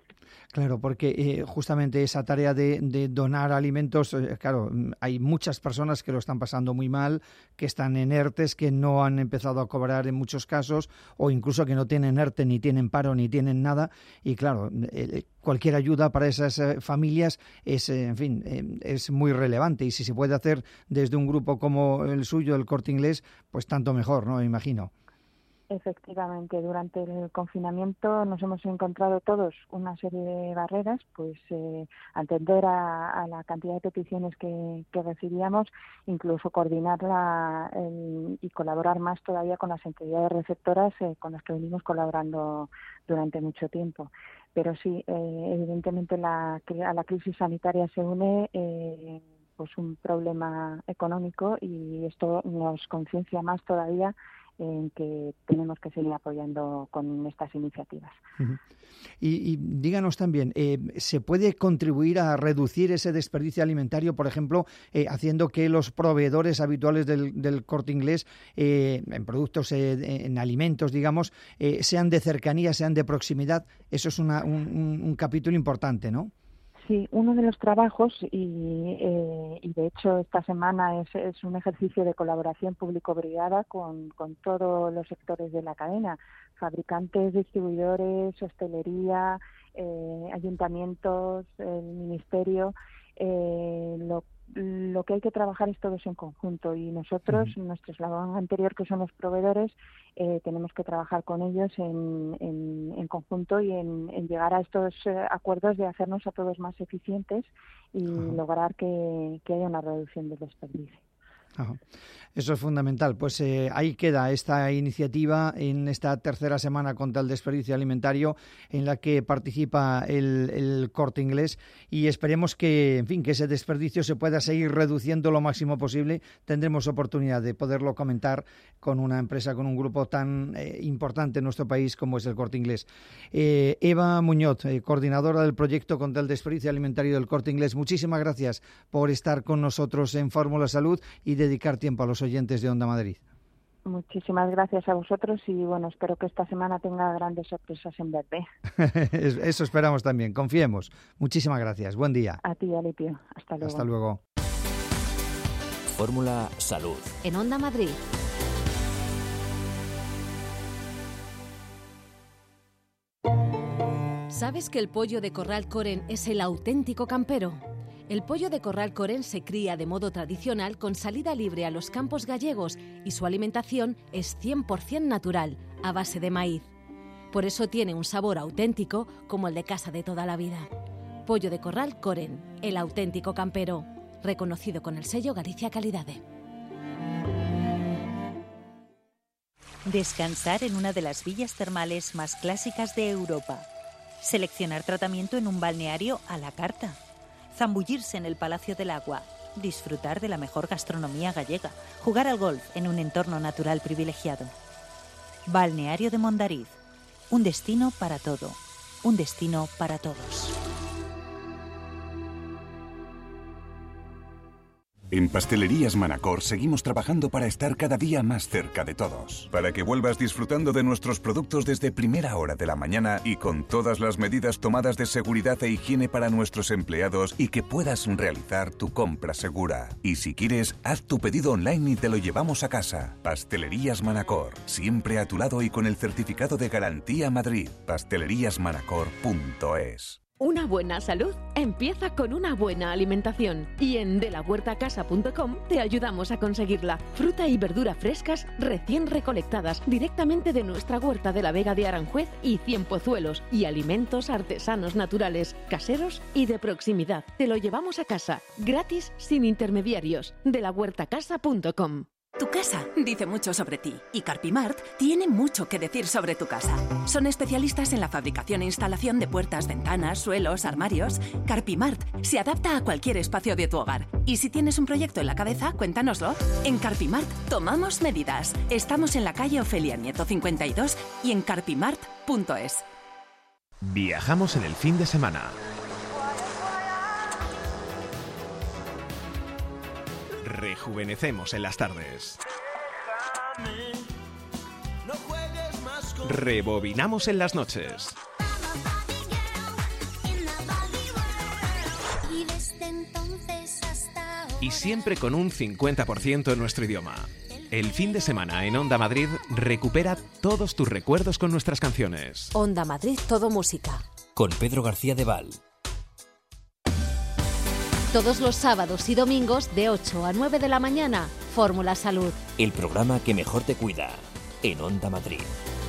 Claro, porque eh, justamente esa tarea de, de donar alimentos, eh, claro, hay muchas personas que lo están pasando muy mal, que están en ERTES, que no han empezado a cobrar en muchos casos, o incluso que no tienen ERTE, ni tienen paro, ni tienen nada, y claro, eh, cualquier ayuda para esas eh, familias es, eh, en fin, eh, es muy relevante, y si se puede hacer desde un grupo como el suyo, el Corte Inglés, pues tanto mejor, ¿no? Me imagino. Efectivamente, durante el confinamiento nos hemos encontrado todos una serie de barreras, pues eh, atender a, a la cantidad de peticiones que, que recibíamos, incluso coordinarla el, y colaborar más todavía con las entidades receptoras eh, con las que venimos colaborando durante mucho tiempo. Pero sí, eh, evidentemente la, a la crisis sanitaria se une eh, pues un problema económico, y esto nos conciencia más todavía en que tenemos que seguir apoyando con estas iniciativas. Uh-huh. Y, y díganos también, eh, ¿se puede contribuir a reducir ese desperdicio alimentario, por ejemplo, eh, haciendo que los proveedores habituales del, del Corte Inglés, eh, en productos, eh, en alimentos, digamos, eh, sean de cercanía, sean de proximidad? Eso es una, un, un, un capítulo importante, ¿no? Sí, uno de los trabajos, y, eh, y de hecho esta semana es, es un ejercicio de colaboración público-privada con, con todos los sectores de la cadena, fabricantes, distribuidores, hostelería, eh, ayuntamientos, el ministerio. Eh, lo, lo que hay que trabajar es todos en conjunto, y nosotros, uh-huh. nuestro eslabón anterior, que son los proveedores, eh, tenemos que trabajar con ellos en, en, en conjunto y en, en llegar a estos eh, acuerdos de hacernos a todos más eficientes y uh-huh. lograr que, que haya una reducción del desperdicio. Ajá. Eso es fundamental. Pues eh, ahí queda esta iniciativa en esta tercera semana contra el desperdicio alimentario, en la que participa el, el Corte Inglés, y esperemos que, en fin, que ese desperdicio se pueda seguir reduciendo lo máximo posible. Tendremos oportunidad de poderlo comentar con una empresa, con un grupo tan eh, importante en nuestro país como es el Corte Inglés. Eh, Eva Muñoz, eh, coordinadora del proyecto contra el desperdicio alimentario del Corte Inglés, muchísimas gracias por estar con nosotros en Fórmula Salud y dedicar tiempo a los oyentes de Onda Madrid. Muchísimas gracias a vosotros, y bueno, espero que esta semana tenga grandes sorpresas en verde. Eso esperamos también, confiemos. Muchísimas gracias, buen día. A ti, Alipio. Hasta luego. Hasta luego. Fórmula Salud. En Onda Madrid. ¿Sabes que el pollo de Corral Coren es el auténtico campero? El pollo de Corral Coren se cría de modo tradicional con salida libre a los campos gallegos, y su alimentación es cien por ciento natural, a base de maíz. Por eso tiene un sabor auténtico como el de casa de toda la vida. Pollo de Corral Coren, el auténtico campero, reconocido con el sello Galicia Calidade. Descansar en una de las villas termales más clásicas de Europa. Seleccionar tratamiento en un balneario a la carta. Zambullirse en el Palacio del Agua, disfrutar de la mejor gastronomía gallega, jugar al golf en un entorno natural privilegiado. Balneario de Mondariz, un destino para todo, un destino para todos. En Pastelerías Manacor seguimos trabajando para estar cada día más cerca de todos, para que vuelvas disfrutando de nuestros productos desde primera hora de la mañana y con todas las medidas tomadas de seguridad e higiene para nuestros empleados, y que puedas realizar tu compra segura. Y si quieres, haz tu pedido online y te lo llevamos a casa. Pastelerías Manacor, siempre a tu lado y con el certificado de Garantía Madrid. pastelerías manacor punto es. Una buena salud empieza con una buena alimentación, y en de la huerta casa punto com te ayudamos a conseguirla. Fruta y verdura frescas recién recolectadas directamente de nuestra huerta de la Vega de Aranjuez y Cien Pozuelos, y alimentos artesanos naturales, caseros y de proximidad. Te lo llevamos a casa, gratis, sin intermediarios. de la huerta casa punto com. Tu casa dice mucho sobre ti, y Carpimart tiene mucho que decir sobre tu casa. Son especialistas en la fabricación e instalación de puertas, ventanas, suelos, armarios. Carpimart se adapta a cualquier espacio de tu hogar. Y si tienes un proyecto en la cabeza, cuéntanoslo. En Carpimart tomamos medidas. Estamos en la calle Ofelia Nieto cincuenta y dos y en carpimart punto es. Viajamos en el fin de semana. Rejuvenecemos en las tardes. Rebobinamos en las noches. y siempre con un cincuenta por ciento en nuestro idioma. El fin de semana en Onda Madrid recupera todos tus recuerdos con nuestras canciones. Onda Madrid Todo Música. Con Pedro García de Val. Todos los sábados y domingos de ocho a nueve de la mañana, Fórmula Salud. El programa que mejor te cuida. En Onda Madrid.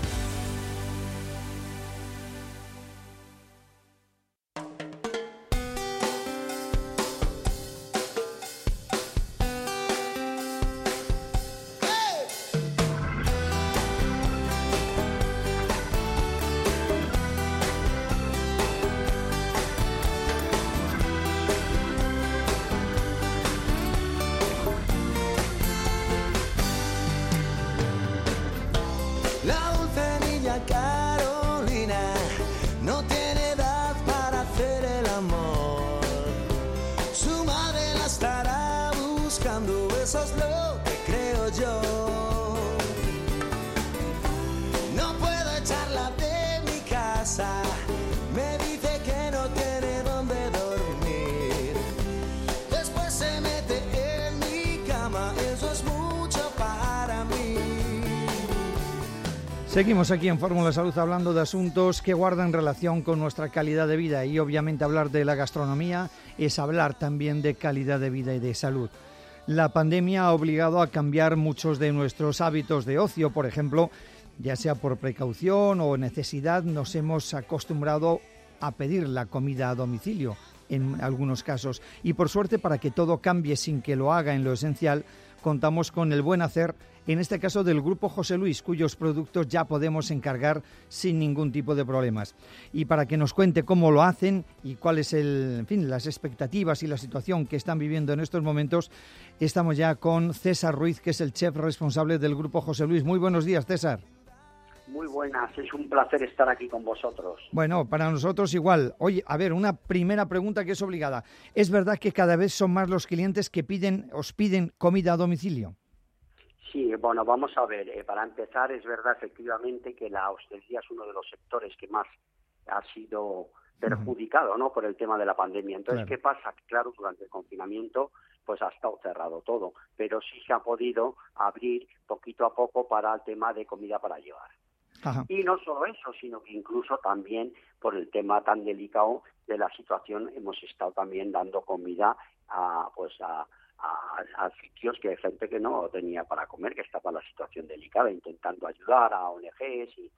Seguimos aquí en Fórmula Salud hablando de asuntos que guardan relación con nuestra calidad de vida, y obviamente hablar de la gastronomía es hablar también de calidad de vida y de salud. La pandemia ha obligado a cambiar muchos de nuestros hábitos de ocio. Por ejemplo, ya sea por precaución o necesidad, nos hemos acostumbrado a pedir la comida a domicilio en algunos casos. Y por suerte, para que todo cambie sin que lo haga en lo esencial, contamos con el buen hacer, en este caso del Grupo José Luis, cuyos productos ya podemos encargar sin ningún tipo de problemas. Y para que nos cuente cómo lo hacen y cuáles el, en fin, las expectativas y la situación que están viviendo en estos momentos, estamos ya con César Ruiz, que es el chef responsable del Grupo José Luis. Muy buenos días, César. Muy buenas, es un placer estar aquí con vosotros. Bueno, para nosotros igual. Oye, a ver, una primera pregunta que es obligada. ¿Es verdad que cada vez son más los clientes que piden, os piden comida a domicilio? Sí, bueno, vamos a ver. Eh, para empezar, es verdad efectivamente que la hostelería es uno de los sectores que más ha sido perjudicado, ¿no?, por el tema de la pandemia. Entonces, claro. ¿Qué pasa? Claro, durante el confinamiento pues ha estado cerrado todo, pero sí se ha podido abrir poquito a poco para el tema de comida para llevar. Ajá. Y no solo eso, sino que incluso también por el tema tan delicado de la situación hemos estado también dando comida a pues a, a, a sitios que hay gente que no tenía para comer, que estaba en la situación delicada, intentando ayudar a O N Ges y,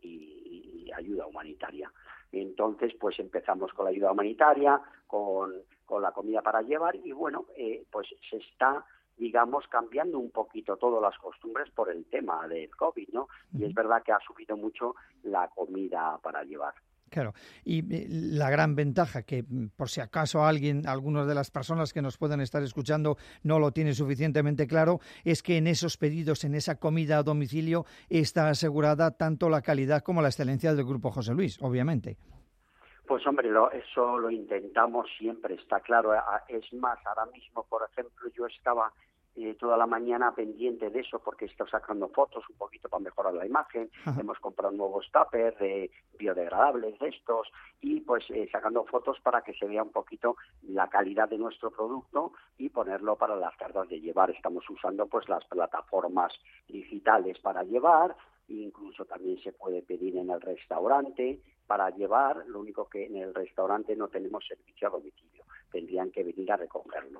y, y ayuda humanitaria. Entonces, pues empezamos con la ayuda humanitaria, con, con la comida para llevar y bueno, eh, pues se está, digamos, cambiando un poquito todas las costumbres por el tema del COVID, ¿no? Y es verdad que ha subido mucho la comida para llevar. Claro, y la gran ventaja que, por si acaso alguien, algunas de las personas que nos puedan estar escuchando no lo tiene suficientemente claro, es que en esos pedidos, en esa comida a domicilio, está asegurada tanto la calidad como la excelencia del Grupo José Luis, obviamente. Pues hombre, lo, eso lo intentamos siempre, está claro. Es más, ahora mismo, por ejemplo, yo estaba eh, toda la mañana pendiente de eso porque estoy sacando fotos un poquito para mejorar la imagen. Ajá. Hemos comprado nuevos tuppers eh, biodegradables de estos y pues eh, sacando fotos para que se vea un poquito la calidad de nuestro producto y ponerlo para las cartas de llevar. Estamos usando pues las plataformas digitales para llevar, incluso también se puede pedir en el restaurante para llevar, lo único que en el restaurante no tenemos servicio a domicilio, tendrían que venir a recogerlo.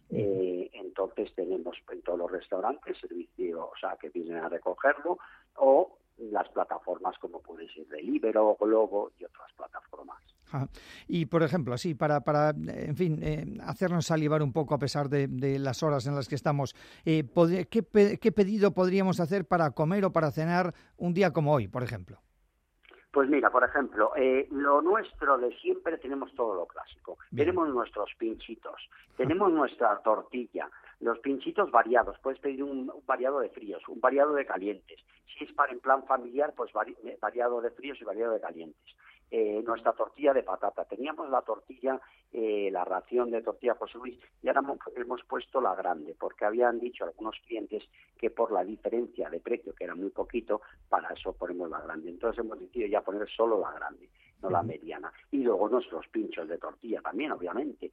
Eh, entonces tenemos en todos los restaurantes servicio, o sea, que vienen a recogerlo, o las plataformas como puede ser Deliveroo, Globo y otras plataformas. Ajá. Y, por ejemplo, así, para, para en fin, eh, hacernos salivar un poco a pesar de, de las horas en las que estamos, eh, ¿qué, pe- ¿qué pedido podríamos hacer para comer o para cenar un día como hoy, por ejemplo? Pues mira, por ejemplo, eh, lo nuestro de siempre tenemos todo lo clásico. Bien. Tenemos nuestros pinchitos, tenemos nuestra tortilla, los pinchitos variados. Puedes pedir un, un variado de fríos, un variado de calientes. Si es para en plan familiar, pues vari, variado de fríos y variado de calientes. Eh, nuestra tortilla de patata. Teníamos la tortilla, eh, la ración de tortilla José Luis, y ahora hemos, hemos puesto la grande, porque habían dicho algunos clientes que por la diferencia de precio, que era muy poquito, para eso ponemos la grande. Entonces hemos decidido ya poner solo la grande, no la mediana. Y luego nuestros pinchos de tortilla también, obviamente. Y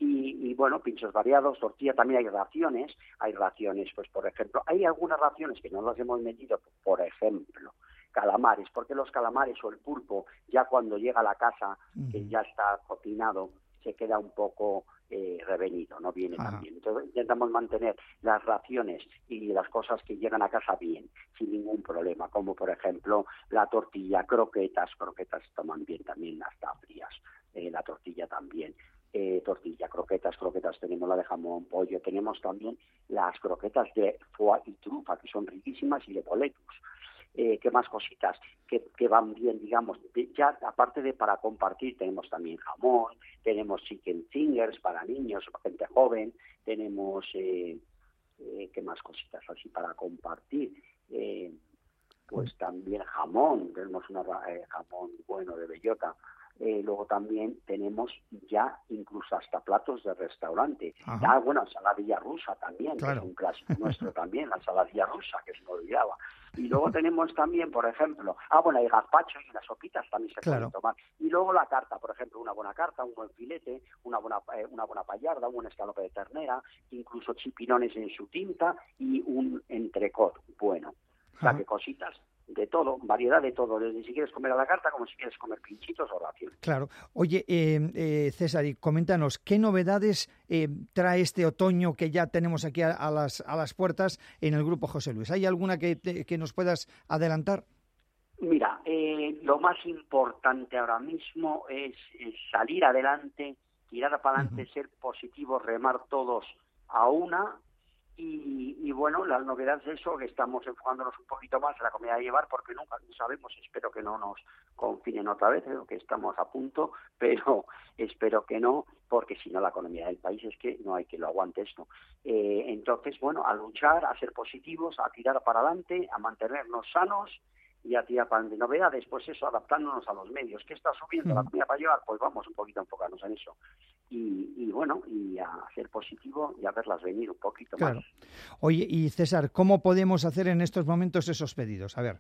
Y, y bueno, pinchos variados, tortilla, también hay raciones, hay raciones, pues por ejemplo, hay algunas raciones que no las hemos metido, por ejemplo, calamares, porque los calamares o el pulpo, ya cuando llega a la casa, uh-huh. que ya está cocinado, se queda un poco eh, revenido, no viene tan bien. Entonces intentamos mantener las raciones y las cosas que llegan a casa bien, sin ningún problema, como por ejemplo la tortilla, croquetas, croquetas toman bien también hasta frías, eh, la tortilla también. Eh, tortilla, croquetas, croquetas tenemos la de jamón, pollo, tenemos también las croquetas de foie y trufa, que son riquísimas, y de boletus. Eh, ¿Qué más cositas que, que van bien, digamos? Ya aparte de para compartir, tenemos también jamón, tenemos chicken fingers para niños, para gente joven, tenemos, eh, eh, ¿qué más cositas así para compartir? Eh, pues también jamón, tenemos una eh, jamón bueno de bellota. Eh, luego también tenemos ya incluso hasta platos de restaurante. Ah, bueno, ensaladilla rusa también, claro. Que es un clásico nuestro también, la ensaladilla rusa, que se me olvidaba. Y luego tenemos también, por ejemplo, ah, bueno, hay gazpacho y unas sopitas también se claro. pueden tomar. Y luego la carta, por ejemplo, una buena carta, un buen filete, una buena eh, una buena payarda, un buen escalope de ternera, incluso chipinones en su tinta y un entrecot bueno. O sea, que cositas de todo, variedad de todo, desde si quieres comer a la carta como si quieres comer pinchitos o raciones. Claro. Oye, eh, eh, César, y coméntanos, ¿qué novedades eh, trae este otoño que ya tenemos aquí a, a, las, a las puertas en el Grupo José Luis? ¿Hay alguna que, te, que nos puedas adelantar? Mira, eh, lo más importante ahora mismo es, es salir adelante, tirar para adelante, uh-huh. ser positivos, remar todos a una. Y, y bueno, la novedad es eso, que estamos enfocándonos un poquito más en la comida de llevar, porque nunca sabemos, espero que no nos confinen otra vez, creo que estamos a punto, pero espero que no, porque si no la economía del país es que no hay que lo aguante esto. Eh, entonces, bueno, a luchar, a ser positivos, a tirar para adelante, a mantenernos sanos y a tirar para adelante. Novedades, pues eso, adaptándonos a los medios. ¿Qué está subiendo la comida para llevar? Pues vamos un poquito a enfocarnos en eso. Y, y bueno, y a ser positivo y a verlas venir un poquito claro. más. Oye, y César, ¿cómo podemos hacer en estos momentos esos pedidos? A ver.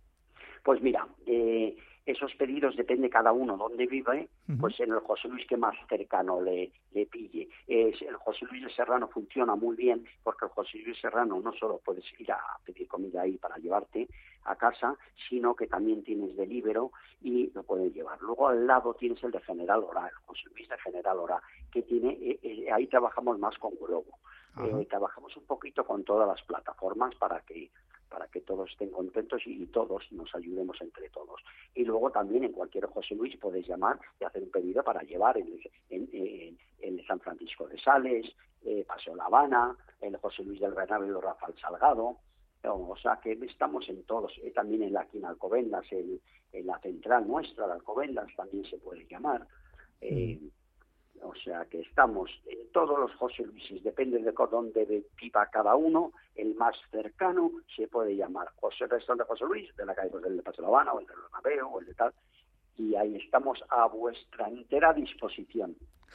Pues mira, eh, esos pedidos depende cada uno dónde vive, uh-huh. pues en el José Luis que más cercano le, le pille. Es, el José Luis de Serrano funciona muy bien porque el José Luis de Serrano no solo puedes ir a pedir comida ahí para llevarte a casa, sino que también tienes Deliveroo y lo puedes llevar. Luego al lado tienes el de General Orá, el José Luis de General Orá, que tiene, eh, eh, ahí trabajamos más con Globo. Uh-huh. Eh, trabajamos un poquito con todas las plataformas para que para que todos estén contentos y, y todos nos ayudemos entre todos. Y luego también en cualquier José Luis podéis llamar y hacer un pedido para llevar en, en, en, en San Francisco de Sales, eh, Paseo La Habana, el José Luis del Bernabéu Rafael Salgado. O sea que estamos en todos, eh, también en la aquí en Alcobendas, en, en la central nuestra de Alcobendas también se puede llamar. Eh, mm. O sea que estamos en todos los José Luises, depende de dónde viva cada uno, el más cercano se puede llamar José Restaurante José Luis, de la calle pues, del de Paseo La Habana, o el de Bernabéu, o el de tal, y ahí estamos a vuestra entera disposición.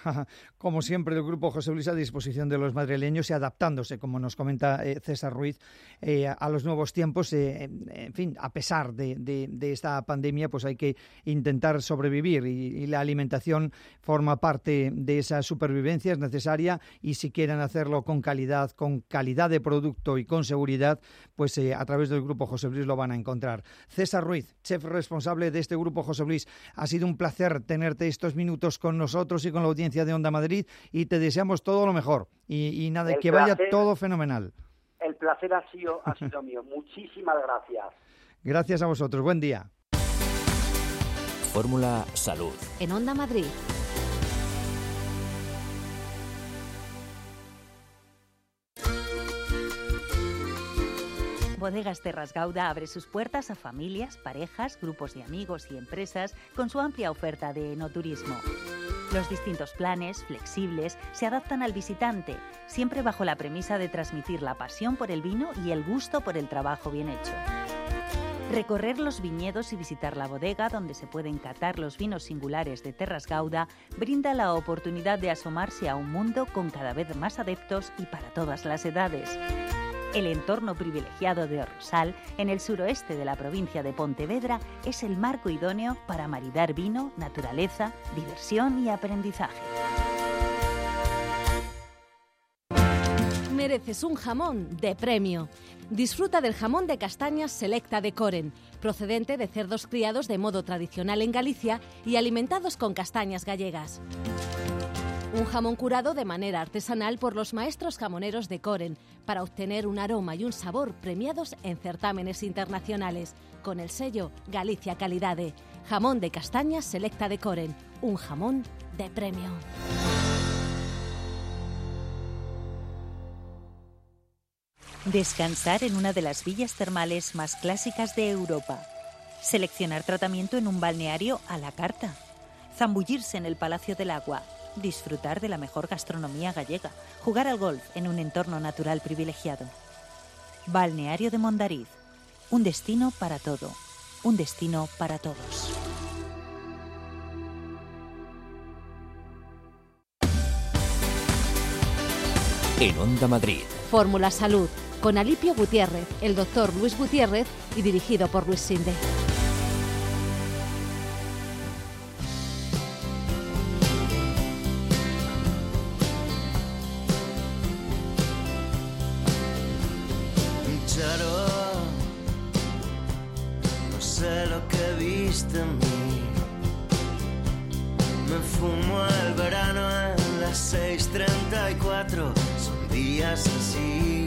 Como siempre, el Grupo José Luis a disposición de los madrileños y adaptándose, como nos comenta eh, César Ruiz, eh, a los nuevos tiempos. Eh, en fin, a pesar de, de, de esta pandemia, pues hay que intentar sobrevivir y, y la alimentación forma parte de esa supervivencia, es necesaria, y si quieren hacerlo con calidad, con calidad de producto y con seguridad, pues eh, a través del Grupo José Luis lo van a encontrar. César Ruiz, chef responsable de este Grupo José Luis, ha sido un placer tenerte estos minutos con nosotros y con la audiencia de Onda Madrid y te deseamos todo lo mejor y, y nada, el que placer, vaya todo fenomenal. El placer ha sido, ha sido mío. Muchísimas gracias. Gracias a vosotros. Buen día. Fórmula Salud. En Onda Madrid. Bodegas Terras Gauda abre sus puertas a familias, parejas, grupos de amigos y empresas con su amplia oferta de enoturismo. Los distintos planes, flexibles, se adaptan al visitante, siempre bajo la premisa de transmitir la pasión por el vino y el gusto por el trabajo bien hecho. Recorrer los viñedos y visitar la bodega donde se pueden catar los vinos singulares de Terras Gauda brinda la oportunidad de asomarse a un mundo con cada vez más adeptos y para todas las edades. El entorno privilegiado de Orrosal, en el suroeste de la provincia de Pontevedra, es el marco idóneo para maridar vino, naturaleza, diversión y aprendizaje. mereces un jamón de premio. Disfruta del jamón de castañas Selecta de Coren, procedente de cerdos criados de modo tradicional en Galicia y alimentados con castañas gallegas. Un jamón curado de manera artesanal por los maestros jamoneros de Coren para obtener un aroma y un sabor premiados en certámenes internacionales con el sello Galicia Calidade. Jamón de castañas Selecta de Coren, un jamón de premio. Descansar en una de las villas termales más clásicas de Europa. Seleccionar tratamiento en un balneario a la carta. Zambullirse en el Palacio del Agua. Disfrutar de la mejor gastronomía gallega. Jugar al golf en un entorno natural privilegiado. Balneario de Mondariz. Un destino para todo. Un destino para todos. En Onda Madrid. Fórmula Salud, con Alipio Gutiérrez, el doctor Luis Gutiérrez y dirigido por Luis Sinde. Charo, no sé lo que viste en mí. Me fumo el verano en las seis treinta y cuatro. Son días así.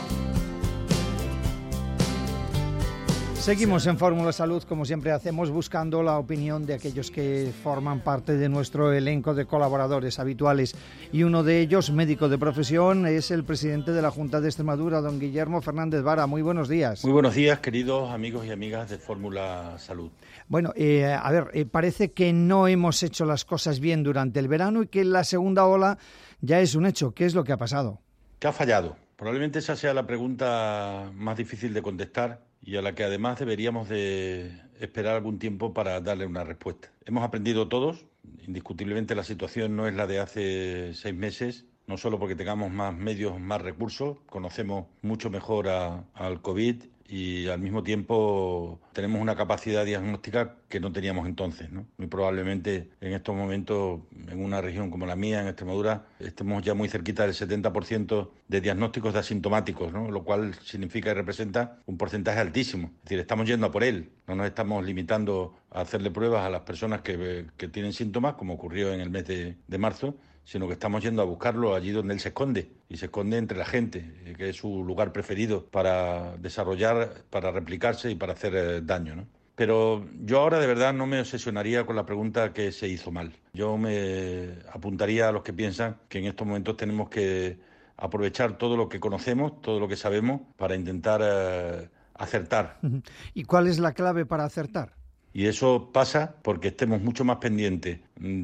Seguimos en Fórmula Salud, como siempre hacemos, buscando la opinión de aquellos que forman parte de nuestro elenco de colaboradores habituales. Y uno de ellos, médico de profesión, es el presidente de la Junta de Extremadura, don Guillermo Fernández Vara. Muy buenos días. Muy buenos días, queridos amigos y amigas de Fórmula Salud. Bueno, eh, a ver, eh, parece que no hemos hecho las cosas bien durante el verano y que la segunda ola ya es un hecho. ¿Qué es lo que ha pasado? ¿Qué ha fallado? Probablemente esa sea la pregunta más difícil de contestar y a la que además deberíamos de esperar algún tiempo para darle una respuesta. Hemos aprendido todos, indiscutiblemente la situación no es la de hace seis meses, no solo porque tengamos más medios, más recursos, conocemos mucho mejor a, al COVID y al mismo tiempo tenemos una capacidad diagnóstica que no teníamos entonces, ¿no? Muy probablemente en estos momentos, en una región como la mía, en Extremadura, estemos ya muy cerquita del setenta por ciento de diagnósticos de asintomáticos, ¿no? Lo cual significa y representa un porcentaje altísimo. Es decir, estamos yendo a por él, no nos estamos limitando a hacerle pruebas a las personas que, que tienen síntomas, como ocurrió en el mes de, de marzo, sino que estamos yendo a buscarlo allí donde él se esconde, y se esconde entre la gente, que es su lugar preferido para desarrollar, para replicarse y para hacer eh, daño, ¿no? Pero yo ahora de verdad no me obsesionaría con la pregunta que se hizo mal. Yo me apuntaría a los que piensan que en estos momentos tenemos que aprovechar todo lo que conocemos, todo lo que sabemos, para intentar eh, acertar. ¿Y cuál es la clave para acertar? Y eso pasa porque estemos mucho más pendientes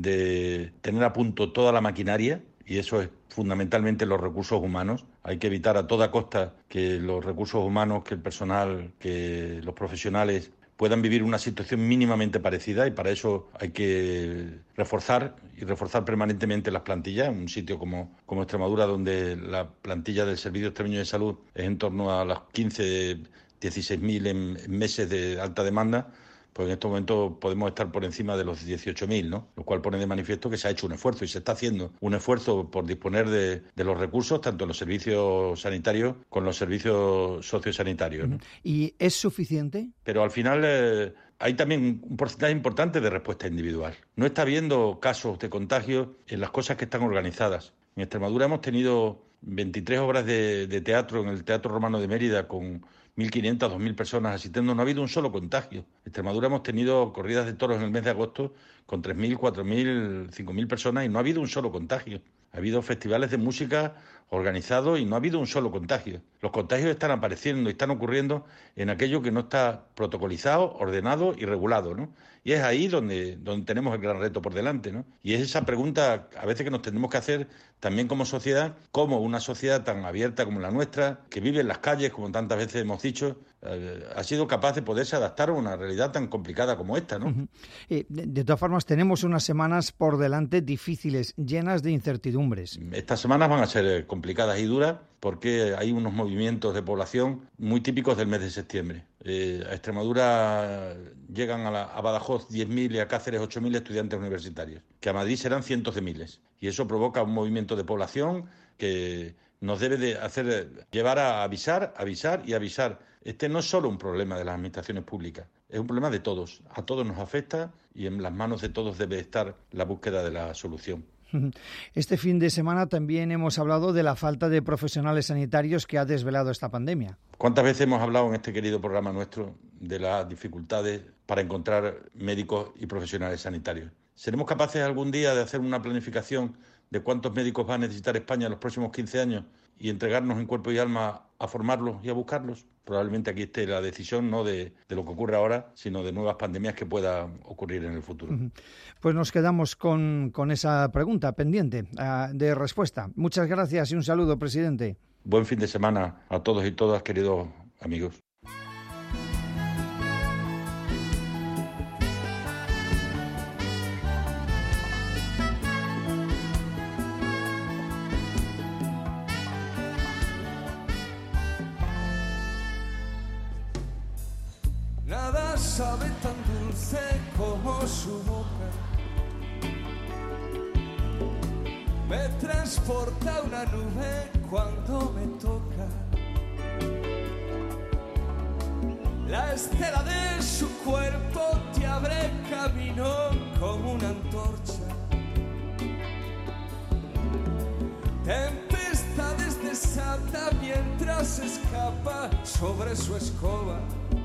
de tener a punto toda la maquinaria, y eso es fundamentalmente los recursos humanos. Hay que evitar a toda costa que los recursos humanos, que el personal, que los profesionales puedan vivir una situación mínimamente parecida, y para eso hay que reforzar y reforzar permanentemente las plantillas. En un sitio como, como Extremadura, donde la plantilla del Servicio Extremeño de Salud es en torno a las quince, dieciséis mil en, en meses de alta demanda, pues en estos momentos podemos estar por encima de los dieciocho mil, ¿no? Lo cual pone de manifiesto que se ha hecho un esfuerzo y se está haciendo un esfuerzo por disponer de, de los recursos, tanto en los servicios sanitarios como en los servicios sociosanitarios, ¿no? ¿Y es suficiente? Pero al final eh, hay también un porcentaje importante de respuesta individual. No está habiendo casos de contagio en las cosas que están organizadas. En Extremadura hemos tenido veintitrés obras de, de teatro en el Teatro Romano de Mérida con mil quinientas, dos mil personas asistiendo. No ha habido un solo contagio. En Extremadura hemos tenido corridas de toros en el mes de agosto con tres mil, cuatro mil, cinco mil personas y no ha habido un solo contagio. Ha habido festivales de música organizados y no ha habido un solo contagio. Los contagios están apareciendo y están ocurriendo en aquello que no está protocolizado, ordenado y regulado, ¿no? Y es ahí donde, donde tenemos el gran reto por delante, ¿no? Y es esa pregunta a veces que nos tenemos que hacer también como sociedad, cómo una sociedad tan abierta como la nuestra, que vive en las calles, como tantas veces hemos dicho, eh, ha sido capaz de poderse adaptar a una realidad tan complicada como esta, ¿no? Uh-huh. eh, de, de todas formas, tenemos unas semanas por delante difíciles, llenas de incertidumbres. Estas semanas van a ser complicadas y duras porque hay unos movimientos de población muy típicos del mes de septiembre. Eh, a Extremadura llegan a, la, a Badajoz diez mil y a Cáceres ocho mil estudiantes universitarios, que a Madrid serán cientos de miles. Y eso provoca un movimiento de población que, nos debe de hacer llevar a avisar, avisar y avisar. Este no es solo un problema de las administraciones públicas, es un problema de todos. A todos nos afecta y en las manos de todos debe estar la búsqueda de la solución. Este fin de semana también hemos hablado de la falta de profesionales sanitarios que ha desvelado esta pandemia. ¿Cuántas veces hemos hablado en este querido programa nuestro de las dificultades para encontrar médicos y profesionales sanitarios? ¿Seremos capaces algún día de hacer una planificación de cuántos médicos va a necesitar España en los próximos quince años y entregarnos en cuerpo y alma a formarlos y a buscarlos? Probablemente aquí esté la decisión no de, de lo que ocurre ahora, sino de nuevas pandemias que puedan ocurrir en el futuro. Pues nos quedamos con, con esa pregunta pendiente uh, de respuesta. Muchas gracias y un saludo, presidente. Buen fin de semana a todos y todas, queridos amigos. Nada sabe tan dulce como su boca. Me transporta una nube cuando me toca. La estela de su cuerpo te abre camino como una antorcha. Tempestades desata mientras escapa sobre su escoba.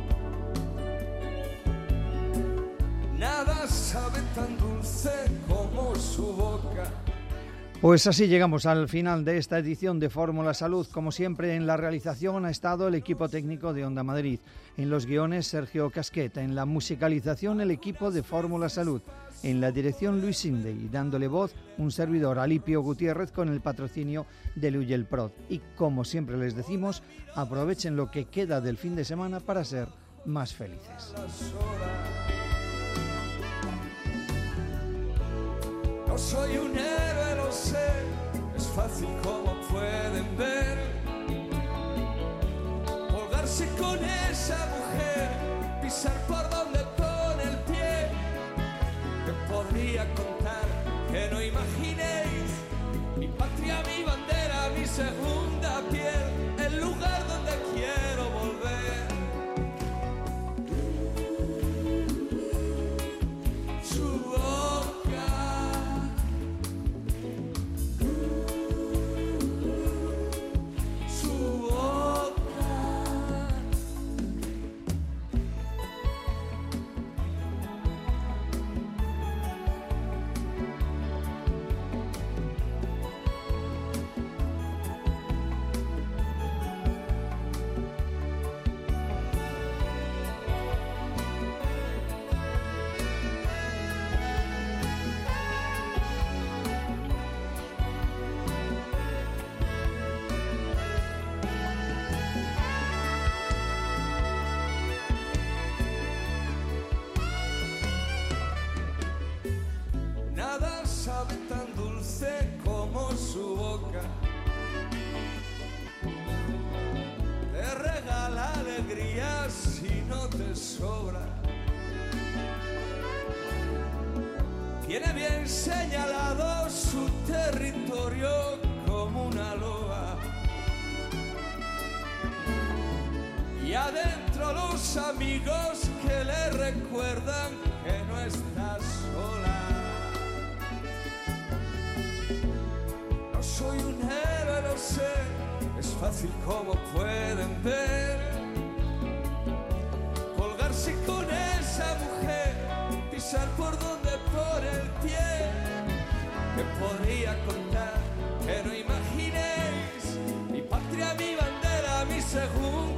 Nada sabe tan dulce como su boca. Pues así llegamos al final de esta edición de Fórmula Salud. Como siempre, en la realización ha estado el equipo técnico de Onda Madrid. En los guiones, Sergio Casqueta. En la musicalización, el equipo de Fórmula Salud. En la dirección, Luis Sinde. Y dándole voz, un servidor, Alipio Gutiérrez, con el patrocinio de Luyel Prod. Y como siempre les decimos, aprovechen lo que queda del fin de semana para ser más felices. No soy un héroe, lo sé, es fácil como pueden ver. Colgarse con esa mujer, pisar por donde pone el pie. Te podría contar que no imaginéis mi patria, mi bandera, mi segunda piel, el lugar donde quiero volver. Su sabe tan dulce como su boca. Te regala alegría si no te sobra. Tiene bien señalado su territorio como una loa. Y adentro los amigos que le recuerdan que no está sola. Soy un héroe, lo sé, es fácil como pueden ver. Colgarse con esa mujer, pisar por donde pone el pie. Te podría contar que no imaginéis mi patria, mi bandera, mi segunda